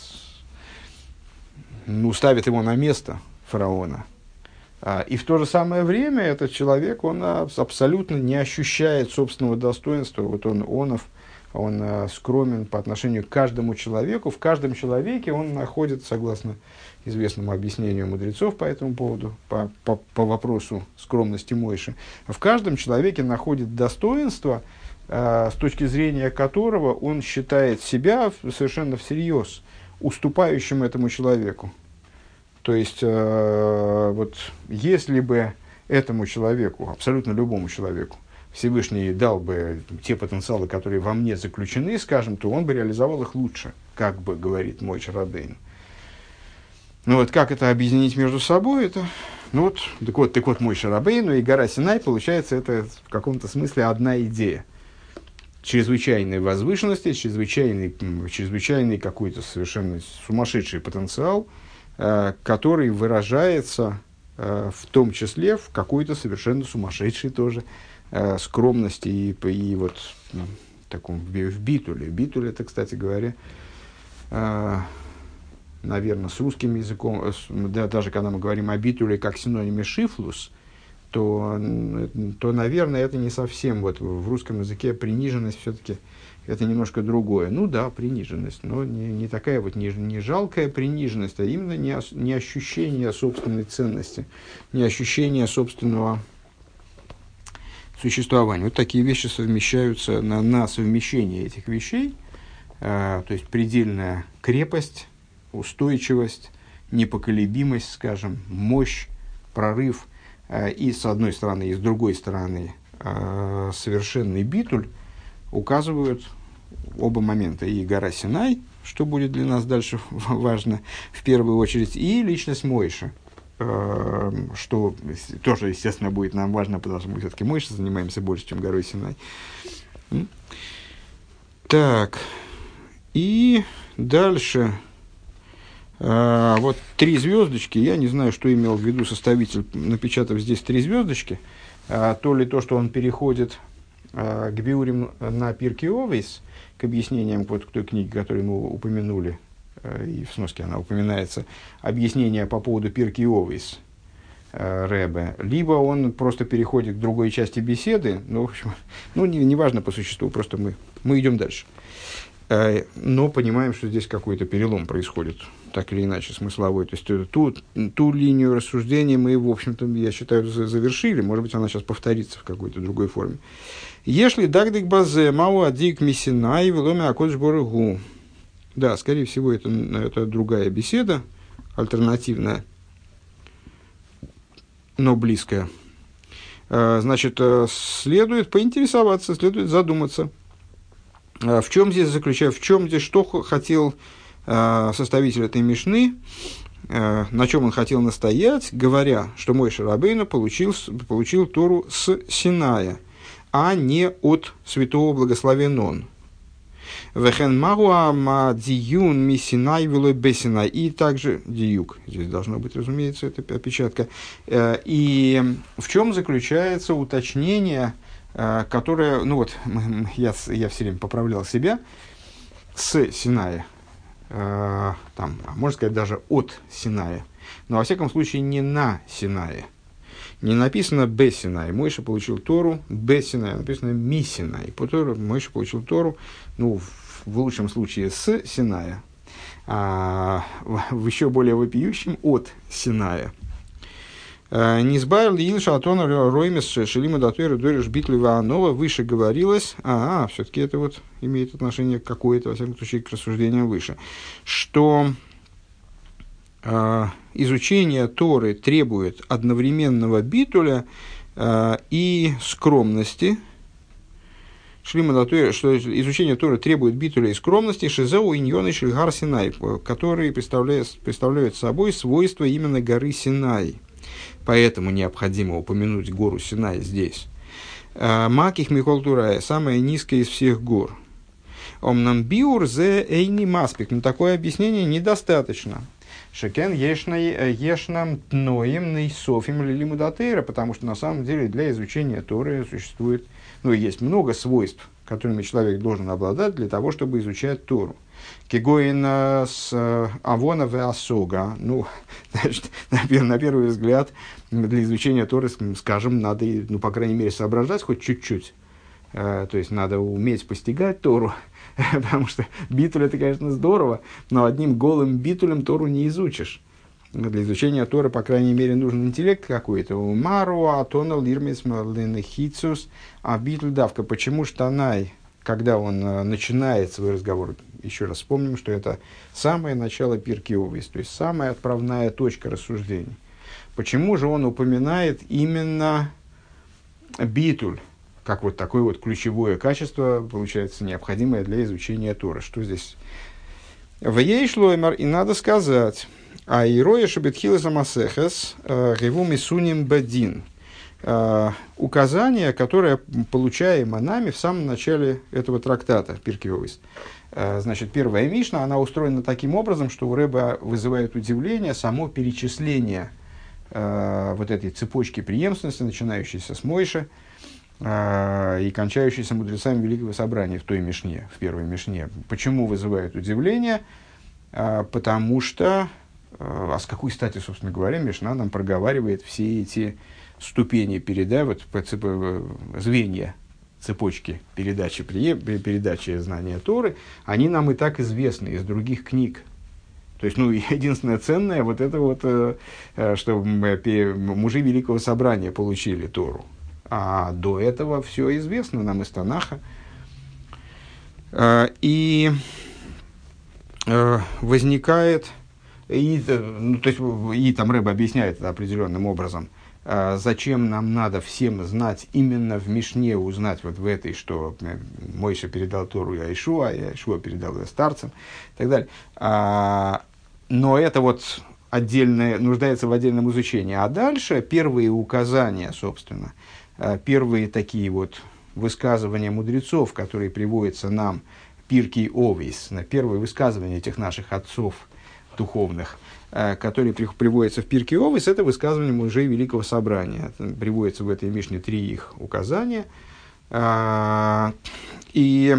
ставит его на место фараона. И в то же самое время этот человек, он абсолютно не ощущает собственного достоинства. Вот он скромен по отношению к каждому человеку. В каждом человеке он находит, согласно известному объяснению мудрецов по этому поводу, по вопросу скромности Мойши, в каждом человеке находит достоинство, с точки зрения которого он считает себя совершенно всерьез уступающим этому человеку. То есть, вот, если бы этому человеку, абсолютно любому человеку, Всевышний дал бы те потенциалы, которые во мне заключены, скажем, то он бы реализовал их лучше, как бы говорит Мойше Рабейну. Как это объединить между собой, это... Так вот, Мойше Рабейну и гора Синай, получается, это в каком-то смысле одна идея. Чрезвычайной возвышенности, чрезвычайный какой-то совершенно сумасшедший потенциал, который выражается в том числе в какой-то совершенно сумасшедшей тоже скромности и вот таком в битуле. Битуль это, кстати говоря, наверное, с русским языком, даже когда мы говорим о битуле как синониме шифлус, то, наверное, это не совсем, вот в русском языке приниженность все-таки это немножко другое. Приниженность, но не такая вот не жалкая приниженность, а именно не ощущение собственной ценности, не ощущение собственного существования. Вот такие вещи совмещаются на совмещение этих вещей, то есть предельная крепость, устойчивость, непоколебимость, скажем, мощь, прорыв, и с одной стороны, и с другой стороны совершенный битуль указывают оба момента. И гора Синай, что будет для нас дальше важно в первую очередь, и личность Мойши, что тоже, естественно, будет нам важно, потому что мы все-таки Мойши занимаемся больше, чем горой Синай. Так, и дальше... Вот 3 звездочки. Я не знаю, что имел в виду составитель, напечатав здесь 3 звездочки. То ли то, что он переходит к биурим на Пиркей Овейс, к объяснениям вот к той книге, которую мы упомянули, и в сноске она упоминается, объяснения по поводу Пиркей Овейс Ребе, либо он просто переходит к другой части беседы, в общем, не важно по существу, просто мы идем дальше. Но понимаем, что здесь какой-то перелом происходит, так или иначе, смысловой. То есть, ту линию рассуждения мы, в общем-то, я считаю, завершили. Может быть, она сейчас повторится в какой-то другой форме. Если дагдик базе, мау адик мисинай, веломе акодж боргу. Да, скорее всего, это другая беседа, альтернативная, но близкая. Значит, следует поинтересоваться, следует задуматься. В чем здесь что хотел составитель этой мишны, на чем он хотел настоять, говоря, что Мойше Рабейну получил Тору с Синая, а не от святого благословен он. Вехен магуа ма диюн ми Синай велой бесинай. И также диюк. Здесь должно быть, разумеется, это опечатка. И в чем заключается уточнение, которое, я все время поправлял себя, с Синая, можно сказать, даже от Синая, но, во всяком случае, не на Синае. Не написано Бесинай. Мойша получил Тору Бесинай. Написано Мисинай. Мойша получил Тору, ну, в лучшем случае с Синая, а в еще более вопиющем от Синая. Низбайр Лиил Шатон Роймес Шелима Датуэр Дориш Битлева Анова. Выше говорилось, все-таки это вот имеет отношение какое-то, во всяком случае, к рассуждениям выше, что изучение Торы требует одновременного битуля и скромности. Шлима Датуэр, что изучение Торы требует битуля и скромности, Шизеу Иньон Шильгар Синай, которые представляют собой свойства именно горы Синай. Поэтому необходимо упомянуть гору Синай здесь. Маких Михол Турая, самая низкая из всех гор. Омнам биур зе эйни маспик. Но такое объяснение недостаточно. Шекен ешнам тноем нейсофим лилимудатейра, потому что на самом деле для изучения Торы существует, есть много свойств, которыми человек должен обладать для того, чтобы изучать Тору. Кегоина с Авона в Асога. Значит, на первый взгляд, для изучения Торы, скажем, надо, по крайней мере, соображать хоть чуть-чуть. То есть, надо уметь постигать Тору, потому что битуль – это, конечно, здорово, но одним голым битулем Тору не изучишь. Для изучения Торы, по крайней мере, нужен интеллект какой-то. Умару, атонал, ирмис, марлинехицус, а битуль давка. Почему Штанай, когда он начинает свой разговор, еще раз вспомним, что это самое начало Пиркей Овес, то есть самая отправная точка рассуждений. Почему же он упоминает именно битуль, как вот такое вот ключевое качество, получается, необходимое для изучения Торы? Что здесь? В ей шлоймар, и надо сказать, а ироя шебетхилес амасехес геву мисуним бадин. Указание, которое получаемо нами в самом начале этого трактата Пиркей Овес. Значит, первая Мишна, она устроена таким образом, что у Рэба вызывает удивление само перечисление вот этой цепочки преемственности, начинающейся с Мойши и кончающейся мудрецами Великого Собрания в той Мишне, в первой Мишне. Почему вызывает удивление? Потому что, с какой стати, собственно говоря, Мишна нам проговаривает все эти ступени звенья цепочки передачи знания Торы, они нам и так известны из других книг. То есть, единственное ценное, вот это вот, что мужи Великого Собрания получили Тору. А до этого все известно нам из Танаха. И возникает, то есть, и там Рэбе объясняет это определенным образом, зачем нам надо всем знать, именно в Мишне узнать вот в этой, что Мойша передал Тору Яишуа, а Яишуа передал ее старцам и так далее. Но это вот отдельное, нуждается в отдельном изучении. А дальше первые указания, собственно, первые такие вот высказывания мудрецов, которые приводятся нам Пиркей Овес, на первые высказывания этих наших отцов духовных, которые приводятся в Пиркей Овес, это высказывание мужей Великого Собрания. Приводится в этой Мишне 3 их указания. И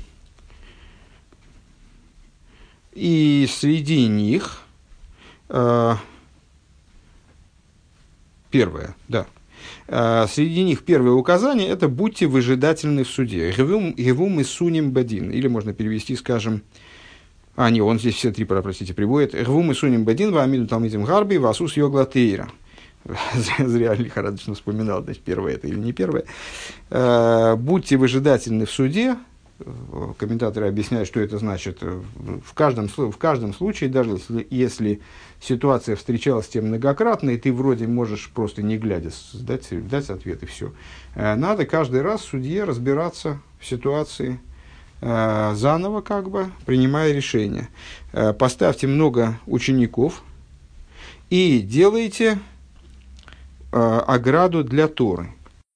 среди них среди них первое указание – это «будьте выжидательны в суде». «Гевум и суним бадин». Или можно перевести, скажем, он здесь все 3, приводит. «Гевум и суним бадин, ваамиду талмидим гарби, васус йогла тейра». Зря лихорадочно вспоминал, значит, первое это или не первое. «Будьте выжидательны в суде». Комментаторы объясняют, что это значит. В каждом случае, даже если ситуация встречалась с тем многократно, и ты вроде можешь просто не глядя дать ответ, и все. Надо каждый раз судье разбираться в ситуации заново, принимая решение. Поставьте много учеников и делайте ограду для Торы.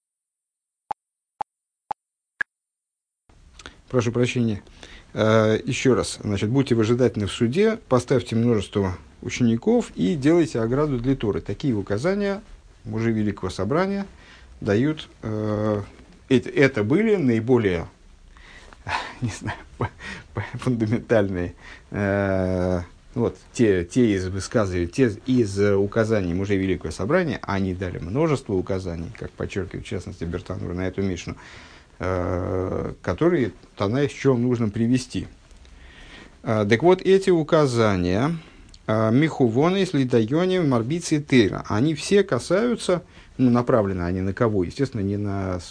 Прошу прощения. Еще раз. Значит, будьте выжидательны в суде, поставьте множество учеников и делайте ограду для Торы. Такие указания мужи Великого Собрания дают. Это были наиболее, фундаментальные, Вот, те из указаний мужей Великого Собрания, они дали множество указаний, как подчеркивает, в частности, Бертанур на эту Мишну, которые Танай счел нужно привести. Так вот, эти указания Михувоны, Слидайони, Марбиции, Тейра, они все касаются, направлены они на кого? Естественно, не на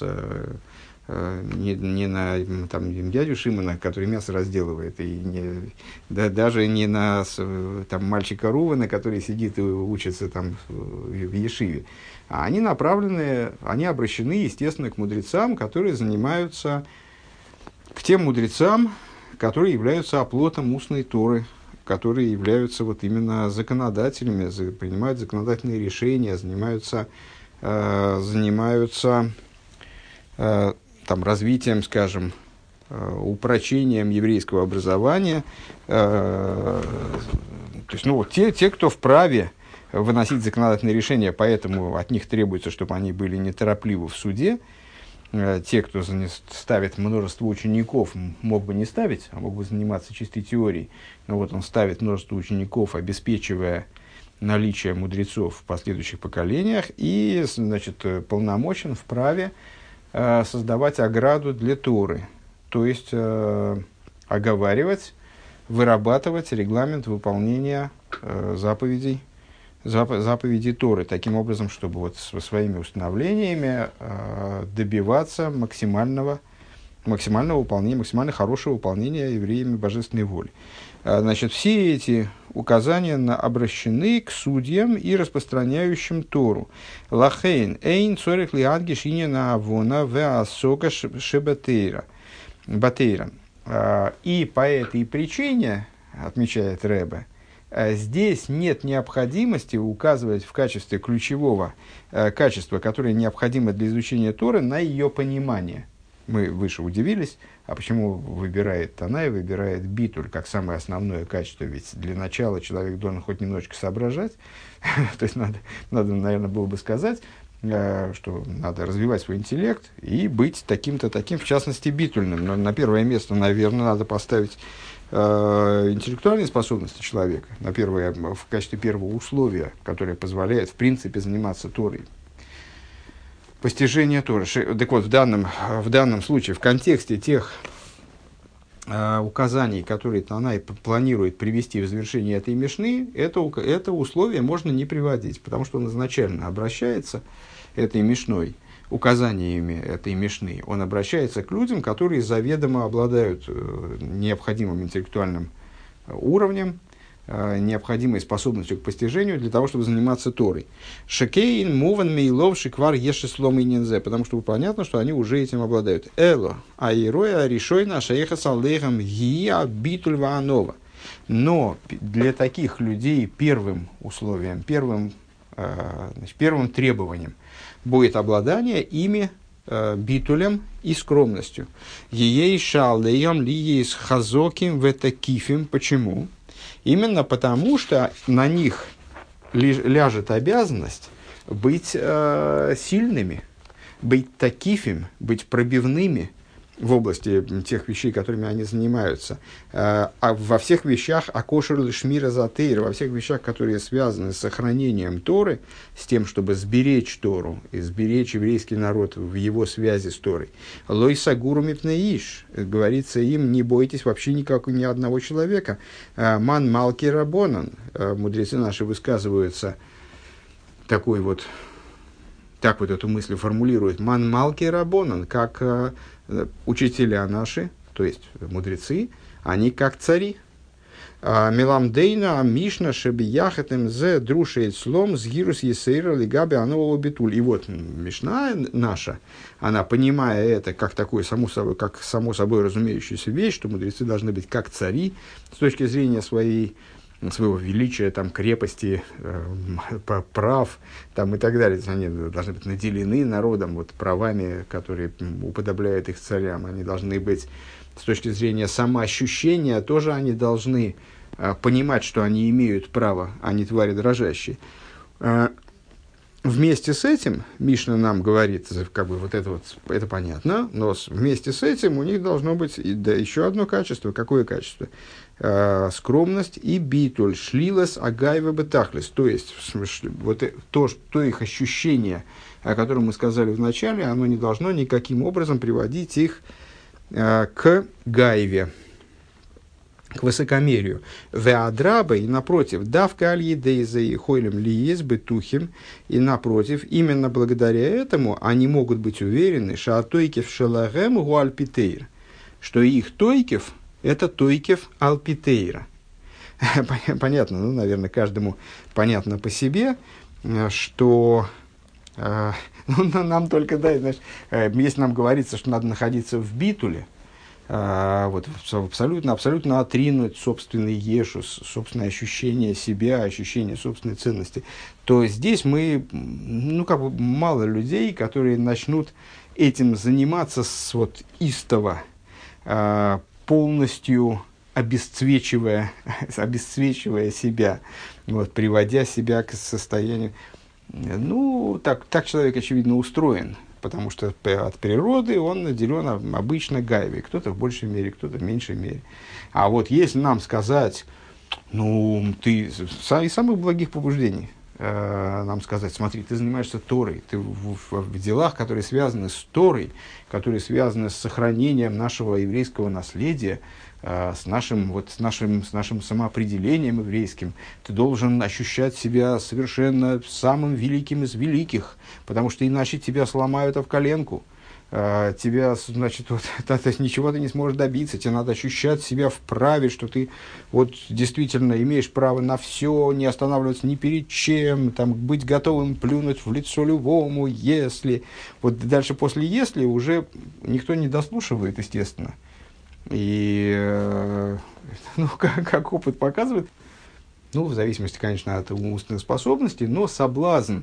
там, дядю Шимона, который мясо разделывает, и даже не на там, мальчика Рувана, который сидит и учится там, в Ешиве. А они направлены, они обращены, естественно, к мудрецам, которые занимаются, к тем мудрецам, которые являются оплотом устной Торы, которые являются вот именно законодателями, принимают законодательные решения, занимаются там, развитием, скажем, упрочением еврейского образования. То есть, те, кто вправе выносить законодательные решения, поэтому от них требуется, чтобы они были неторопливы в суде. Те, кто ставит множество учеников, мог бы не ставить, а мог бы заниматься чистой теорией. Но вот он ставит множество учеников, обеспечивая наличие мудрецов в последующих поколениях, и, значит, полномочен вправе создавать ограду для Торы, то есть оговаривать, вырабатывать регламент выполнения заповедей Торы, таким образом, чтобы вот своими установлениями добиваться максимального выполнения, максимально хорошего выполнения евреями божественной воли. Значит, все эти указания обращены к судьям и распространяющим Тору. Лахейн эйн цорих лиадги шинина авона веасока шебатейра. И по этой причине, отмечает Ребе, здесь нет необходимости указывать в качестве ключевого качества, которое необходимо для изучения Торы, на ее понимание. Мы выше удивились, а почему выбирает Танай, выбирает битуль как самое основное качество? Ведь для начала человек должен хоть немножечко соображать. То есть надо, наверное, было бы сказать, что надо развивать свой интеллект и быть таким-то таким, в частности, битульным. Но на первое место, наверное, надо поставить интеллектуальные способности человека в качестве первого условия, которое позволяет, в принципе, заниматься Торой. Постижение Торы. Так вот, в данном случае, в контексте тех указаний, которые Танай планирует привести в завершение этой мишны, это условие можно не приводить, потому что он изначально обращается этой мишной, указаниями этой мишны, он обращается к людям, которые заведомо обладают необходимым интеллектуальным уровнем, необходимой способностью к постижению для того, чтобы заниматься Торой. Шекейн, муван, мейлов, шиквар, ешеслом и нинзе, потому что понятно, что они уже этим обладают. Эло, аироя, решойна, шаеха салдейхам, гия, битуль ваанова. Но для таких людей первым условием, первым требованием будет обладание ими битулем и скромностью. Ей шалдеям ли есть хазоким ветакифим. Почему? Именно потому, что на них ляжет обязанность быть сильными, быть такифим, быть пробивными в области тех вещей, которыми они занимаются, а во всех вещах акошер лишмира затейр, во всех вещах, которые связаны с сохранением Торы, с тем, чтобы сберечь Тору и сберечь еврейский народ в его связи с Торой. Лойса гуру мипнеиш, говорится им, не бойтесь вообще ни одного человека. Ман малки рабонан, мудрецы наши высказываются так вот эту мысль формулируют. Ман малки рабонан, как учителя наши, то есть мудрецы, они как цари. Меламдейна, Мишна, Шебияхетем, Зе, Друшейт, Слом, Сгирус, Есейра, Лигаби, Анового Битуль. И вот Мишна наша, она, понимая это как такую само собой разумеющуюся вещь, что мудрецы должны быть как цари с точки зрения своего величия, там, крепости, прав там, и так далее. Они должны быть наделены народом вот, правами, которые уподобляют их царям. Они должны быть, с точки зрения самоощущения, тоже они должны понимать, что они имеют право, а не твари дрожащие. вместе с этим, Мишна нам говорит, как бы это понятно, но вместе с этим у них должно быть еще одно качество. Какое качество? Скромность и битуль, шлилас, агайва, бетахлис. То есть, то их ощущение, о котором мы сказали в начале, оно не должно никаким образом приводить их к гайве, к высокомерию. Веадраба, и напротив, давка аль-едейза и хойлем лиез бетухим, и напротив, именно благодаря этому они могут быть уверены, что тойкев шелагем гуальпитейр, что их тойкев – это тойкев алпитейра. Понятно, наверное, каждому понятно по себе, что нам только, если нам говорится, что надо находиться в битуле, абсолютно отринуть собственный ешус, собственное ощущение себя, ощущение собственной ценности, то здесь мы, мало людей, которые начнут этим заниматься истово, полностью обесцвечивая себя, приводя себя к состоянию. Так человек, очевидно, устроен. Потому что от природы он наделен обычно гайвой. Кто-то в большей мере, кто-то в меньшей мере. А вот если нам сказать, ты из самых благих побуждений, нам сказать, смотри, ты занимаешься Торой, ты в делах, которые связаны с Торой, которые связаны с сохранением нашего еврейского наследия, с нашим самоопределением еврейским, ты должен ощущать себя совершенно самым великим из великих, потому что иначе тебя сломают в коленку. Тебя, ничего ты не сможешь добиться, тебе надо ощущать себя вправе, что ты действительно имеешь право на все, не останавливаться ни перед чем, быть готовым плюнуть в лицо любому, если. Дальше после «если» уже никто не дослушивает, естественно. И, как опыт показывает, в зависимости, конечно, от умственных способностей, но соблазн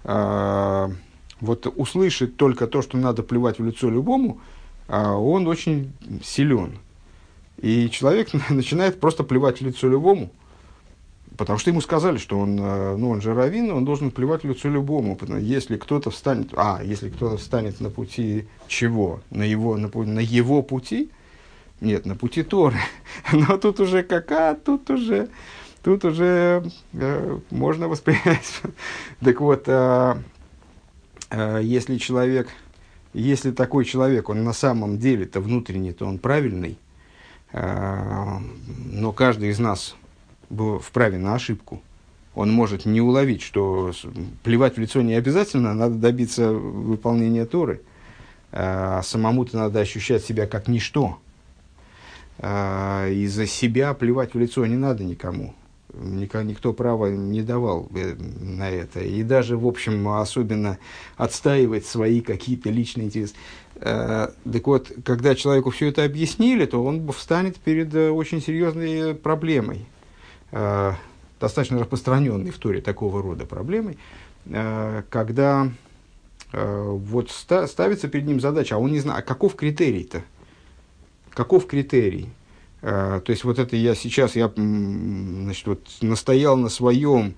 услышать только то, что надо плевать в лицо любому, он очень силен. И человек начинает просто плевать в лицо любому, потому что ему сказали, что он же раввин, он должен плевать в лицо любому. Если кто-то встанет на пути чего? На его пути? Нет, на пути Торы. Но тут уже можно воспринять. Так вот, если такой человек, он на самом деле-то внутренне-то он правильный, но каждый из нас был вправе на ошибку, он может не уловить, что плевать в лицо не обязательно, надо добиться выполнения Торы, а самому-то надо ощущать себя как ничто. Из-за себя плевать в лицо не надо никому. Никто права не давал на это. И даже, в общем, особенно отстаивать свои какие-то личные интересы. Так вот, когда человеку все это объяснили, то он встанет перед очень серьезной проблемой. Достаточно распространенной в Торе такого рода проблемой. Когда ставится перед ним задача, а он не знает, а каков критерий-то? Каков критерий? То есть, я настоял на своем,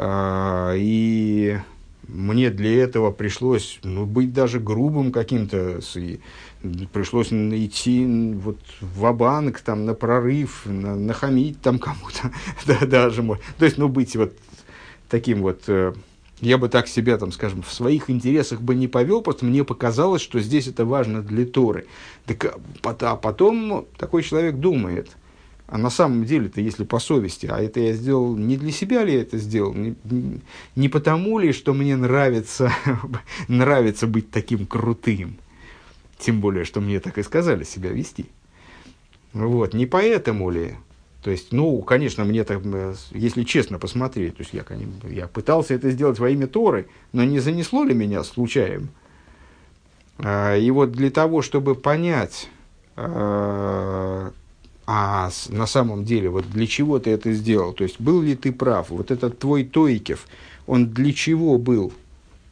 и мне для этого пришлось быть даже грубым каким-то, пришлось идти ва-банк, на прорыв, нахамить кому-то, даже, то есть, быть таким я бы так себя, в своих интересах бы не повел, просто мне показалось, что здесь это важно для Торы. А потом такой человек думает, а на самом деле-то, если по совести, а это я сделал, не для себя ли я это сделал, не потому ли, что мне нравится быть таким крутым, тем более, что мне так и сказали себя вести. Не поэтому ли? То есть, конечно, мне так, если честно посмотреть, то есть я пытался это сделать во имя Торы, но не занесло ли меня случаем? И для того, чтобы понять, на самом деле, для чего ты это сделал, то есть, был ли ты прав, этот твой Тойкев, он для чего был?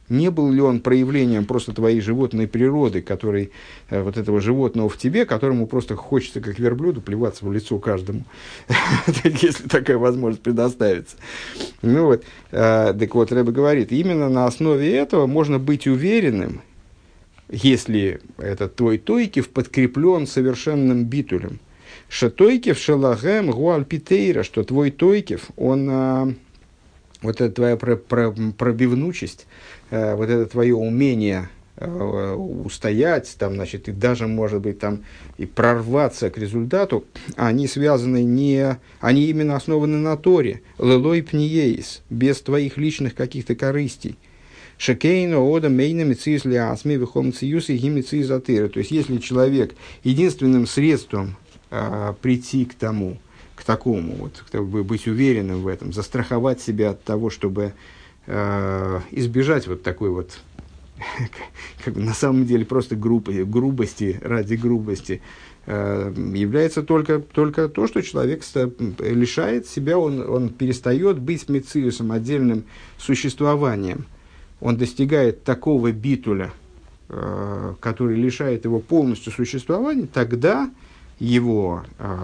Не был ли он проявлением просто твоей животной природы, который, вот этого животного в тебе, которому просто хочется, как верблюду, плеваться в лицо каждому, если такая возможность предоставится. Ну вот, так вот, Рэбе говорит, именно на основе этого можно быть уверенным, если этот твой тойкев подкреплен совершенным битулем. Шатойкев шалагем гуальпитейра, что твой тойкев, он... Вот эта твоя пробивнучесть, вот это твое умение устоять, там, значит, и даже, может быть, там, и прорваться к результату, они связаны не... Они именно основаны на Торе. Лелой пниеис, без твоих личных каких-то корыстей. Шекейно ода мейна мециюс лиасми вихом мециюс и гимециюс атыра. То есть, если человек единственным средством прийти к тому, к такому, вот, как бы быть уверенным в этом, застраховать себя от того, чтобы избежать вот такой вот, как бы на самом деле просто грубости ради грубости, является только то, что человек лишает себя, он перестает быть мециусом, отдельным существованием. Он достигает такого битуля, который лишает его полностью существования, тогда его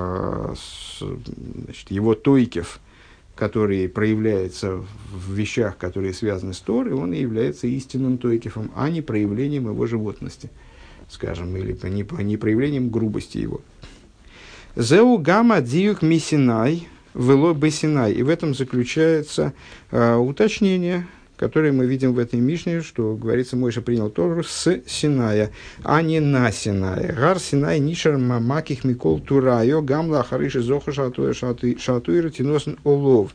тойкев, который проявляется в вещах, которые связаны с Торой, он и является истинным тойкефом, а не проявлением его животности, скажем, или не проявлением грубости его. «Зеу гамма диюк мисинай вело бесинай». И в этом заключается уточнение, которое мы видим в этой Мишне, что, говорится, Мойша принял Тору с Синая, а не на Синае. Гар Синай нишер мамаких микол турайо гамла ахариши зоха шатуира тиносн олов.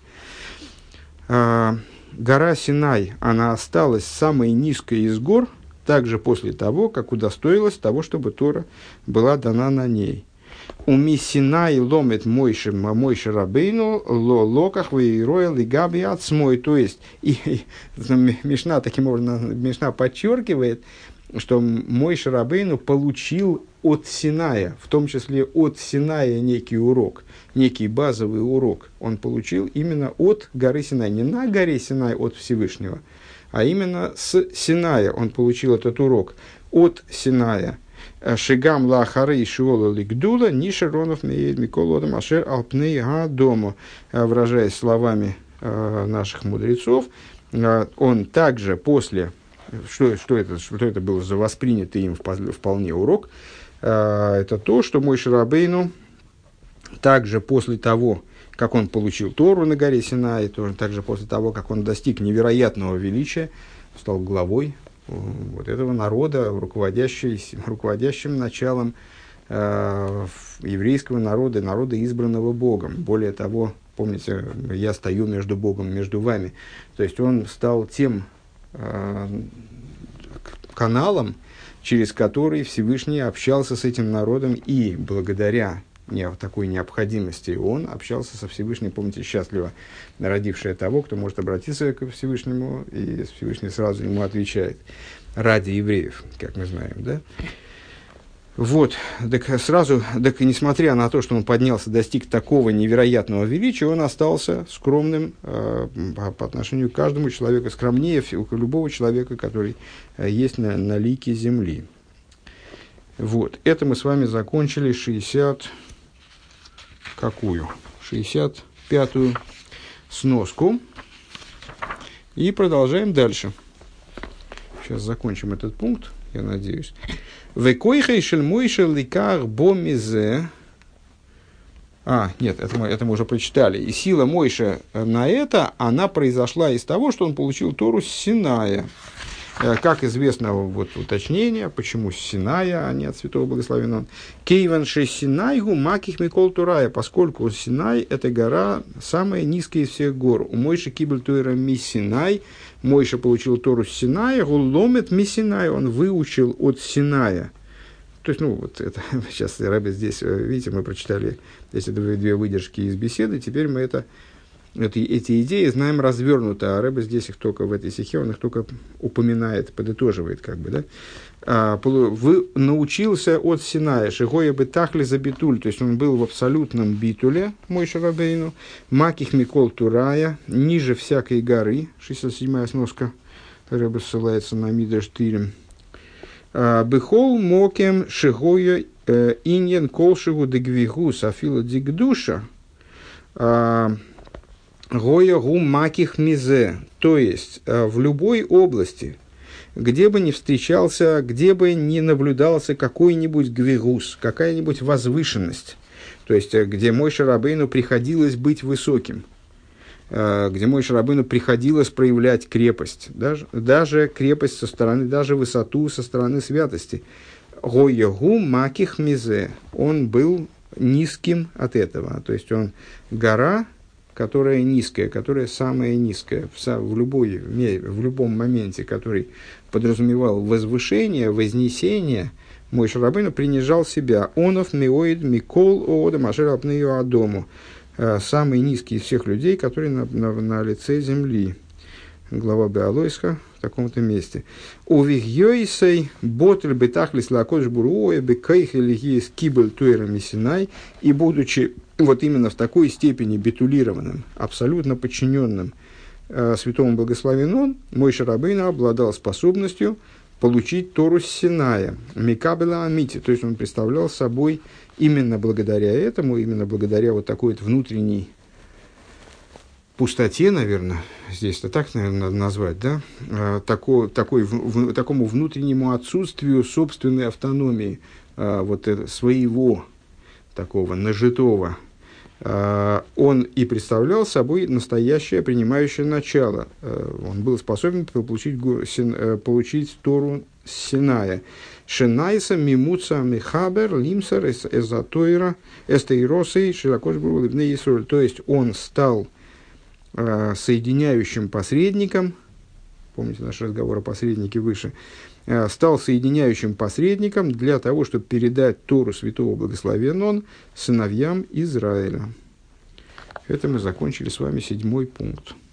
Гора Синай, она осталась самой низкой из гор, также после того, как удостоилась того, чтобы Тора была дана на ней. У Мисинай ломит Мойше Рабейну локах вейроил и габи отсмой. То есть, Мишна таким образом, Мишна подчеркивает, что Мойше Рабейну получил от Синая, в том числе от Синая некий урок, некий базовый урок. Он получил именно от горы Синай, не на горе Синай от Всевышнего, а именно с Синая он получил этот урок от Синая. Шигам лахары шиола лигдула нишеронов меед миколодам ашер алпней гадому. Выражаясь словами наших мудрецов, он также после, что это было за воспринятый им вполне урок, это то, что Мойше Рабейну также после того, как он получил Тору на горе Синай, также после того, как он достиг невероятного величия, стал главой вот этого народа, руководящим началом еврейского народа, народа, избранного Богом. Более того, помните, я стою между Богом, между вами. То есть он стал тем каналом, через который Всевышний общался с этим народом, и благодаря такой необходимости он общался со Всевышним, помните, счастливо родившая того, кто может обратиться к Всевышнему, и Всевышний сразу ему отвечает, ради евреев, как мы знаем, да? Вот, так несмотря на то, что он поднялся, достиг такого невероятного величия, он остался скромным по отношению к каждому человеку, скромнее любого человека, который есть на лике земли. Вот, это мы с вами закончили 65-ю сноску. И продолжаем дальше. Сейчас закончим этот пункт, я надеюсь. «Векойхай шельмойше ликар бомизе». Нет, это мы уже прочитали. И сила Мойше на это, она произошла из того, что он получил Тору с Синая. Как известно, вот уточнение, почему с Синая, а не от Святого Благословенного. Кейван ше Синайгу маких микол Турая, поскольку Синай – это гора самая низкая из всех гор. У Мойши кибель туэра ми Синай, Мойша получил Тору с Синая, гуломет ми Синай, он выучил от Синая. То есть, вот это, сейчас Ребе здесь, видите, мы прочитали эти две выдержки из беседы, теперь мы эти идеи знаем развернуто, а Ребе здесь их только в этой стихе, он их только упоминает, подытоживает, как бы, да. Научился от Синая, шигоя бы тахли за битуль, то есть он был в абсолютном битуле, Мойше Рабейну, маких микол турая, ниже всякой горы, 67-я сноска Рэбе ссылается на Мидраш Тирим. Бехол мокем шигоя иньен колшигу дегвигус афила дигдуша гоя гу маких мизе. То есть, в любой области, где бы ни встречался, где бы ни наблюдался какой-нибудь гвигус, какая-нибудь возвышенность, то есть, где Моше Рабейну приходилось быть высоким, где Моше Рабейну приходилось проявлять крепость, даже крепость со стороны, даже высоту со стороны святости. Гоягу маких мизе, он был низким от этого, то есть он гора, которая низкая, которая самая низкая, в любом моменте, который подразумевал возвышение, вознесение, Моше Рабейну принижал себя. Онов миоид микол оода машер апнею адому. Самый низкий из всех людей, которые на лице земли. Глава Беалойска в таком-то месте. Увигьёйсей ботль бетахлис лакодж буруоя бекайх элигиес кибель туэрами синай. И будучи вот именно в такой степени битулированным, абсолютно подчиненным святому благословен он, Моше Рабейну обладал способностью получить Тору с Синая, Микабела Амити, то есть он представлял собой именно благодаря этому, именно благодаря вот такой вот внутренней пустоте, наверное, здесь это так, наверное, надо назвать, да, такому внутреннему отсутствию собственной автономии, вот своего такого нажитого, он и представлял собой настоящее принимающее начало. Он был способен получить Тору с Синая. Шенайса мимуца михабер лимсер эзатойра эстейросей широкош был ливней Исроль. То есть он стал соединяющим посредником, помните наш разговор о посреднике выше, стал соединяющим посредником для того, чтобы передать Тору святого благословен он сыновьям Израиля. Это мы закончили с вами 7 пункт.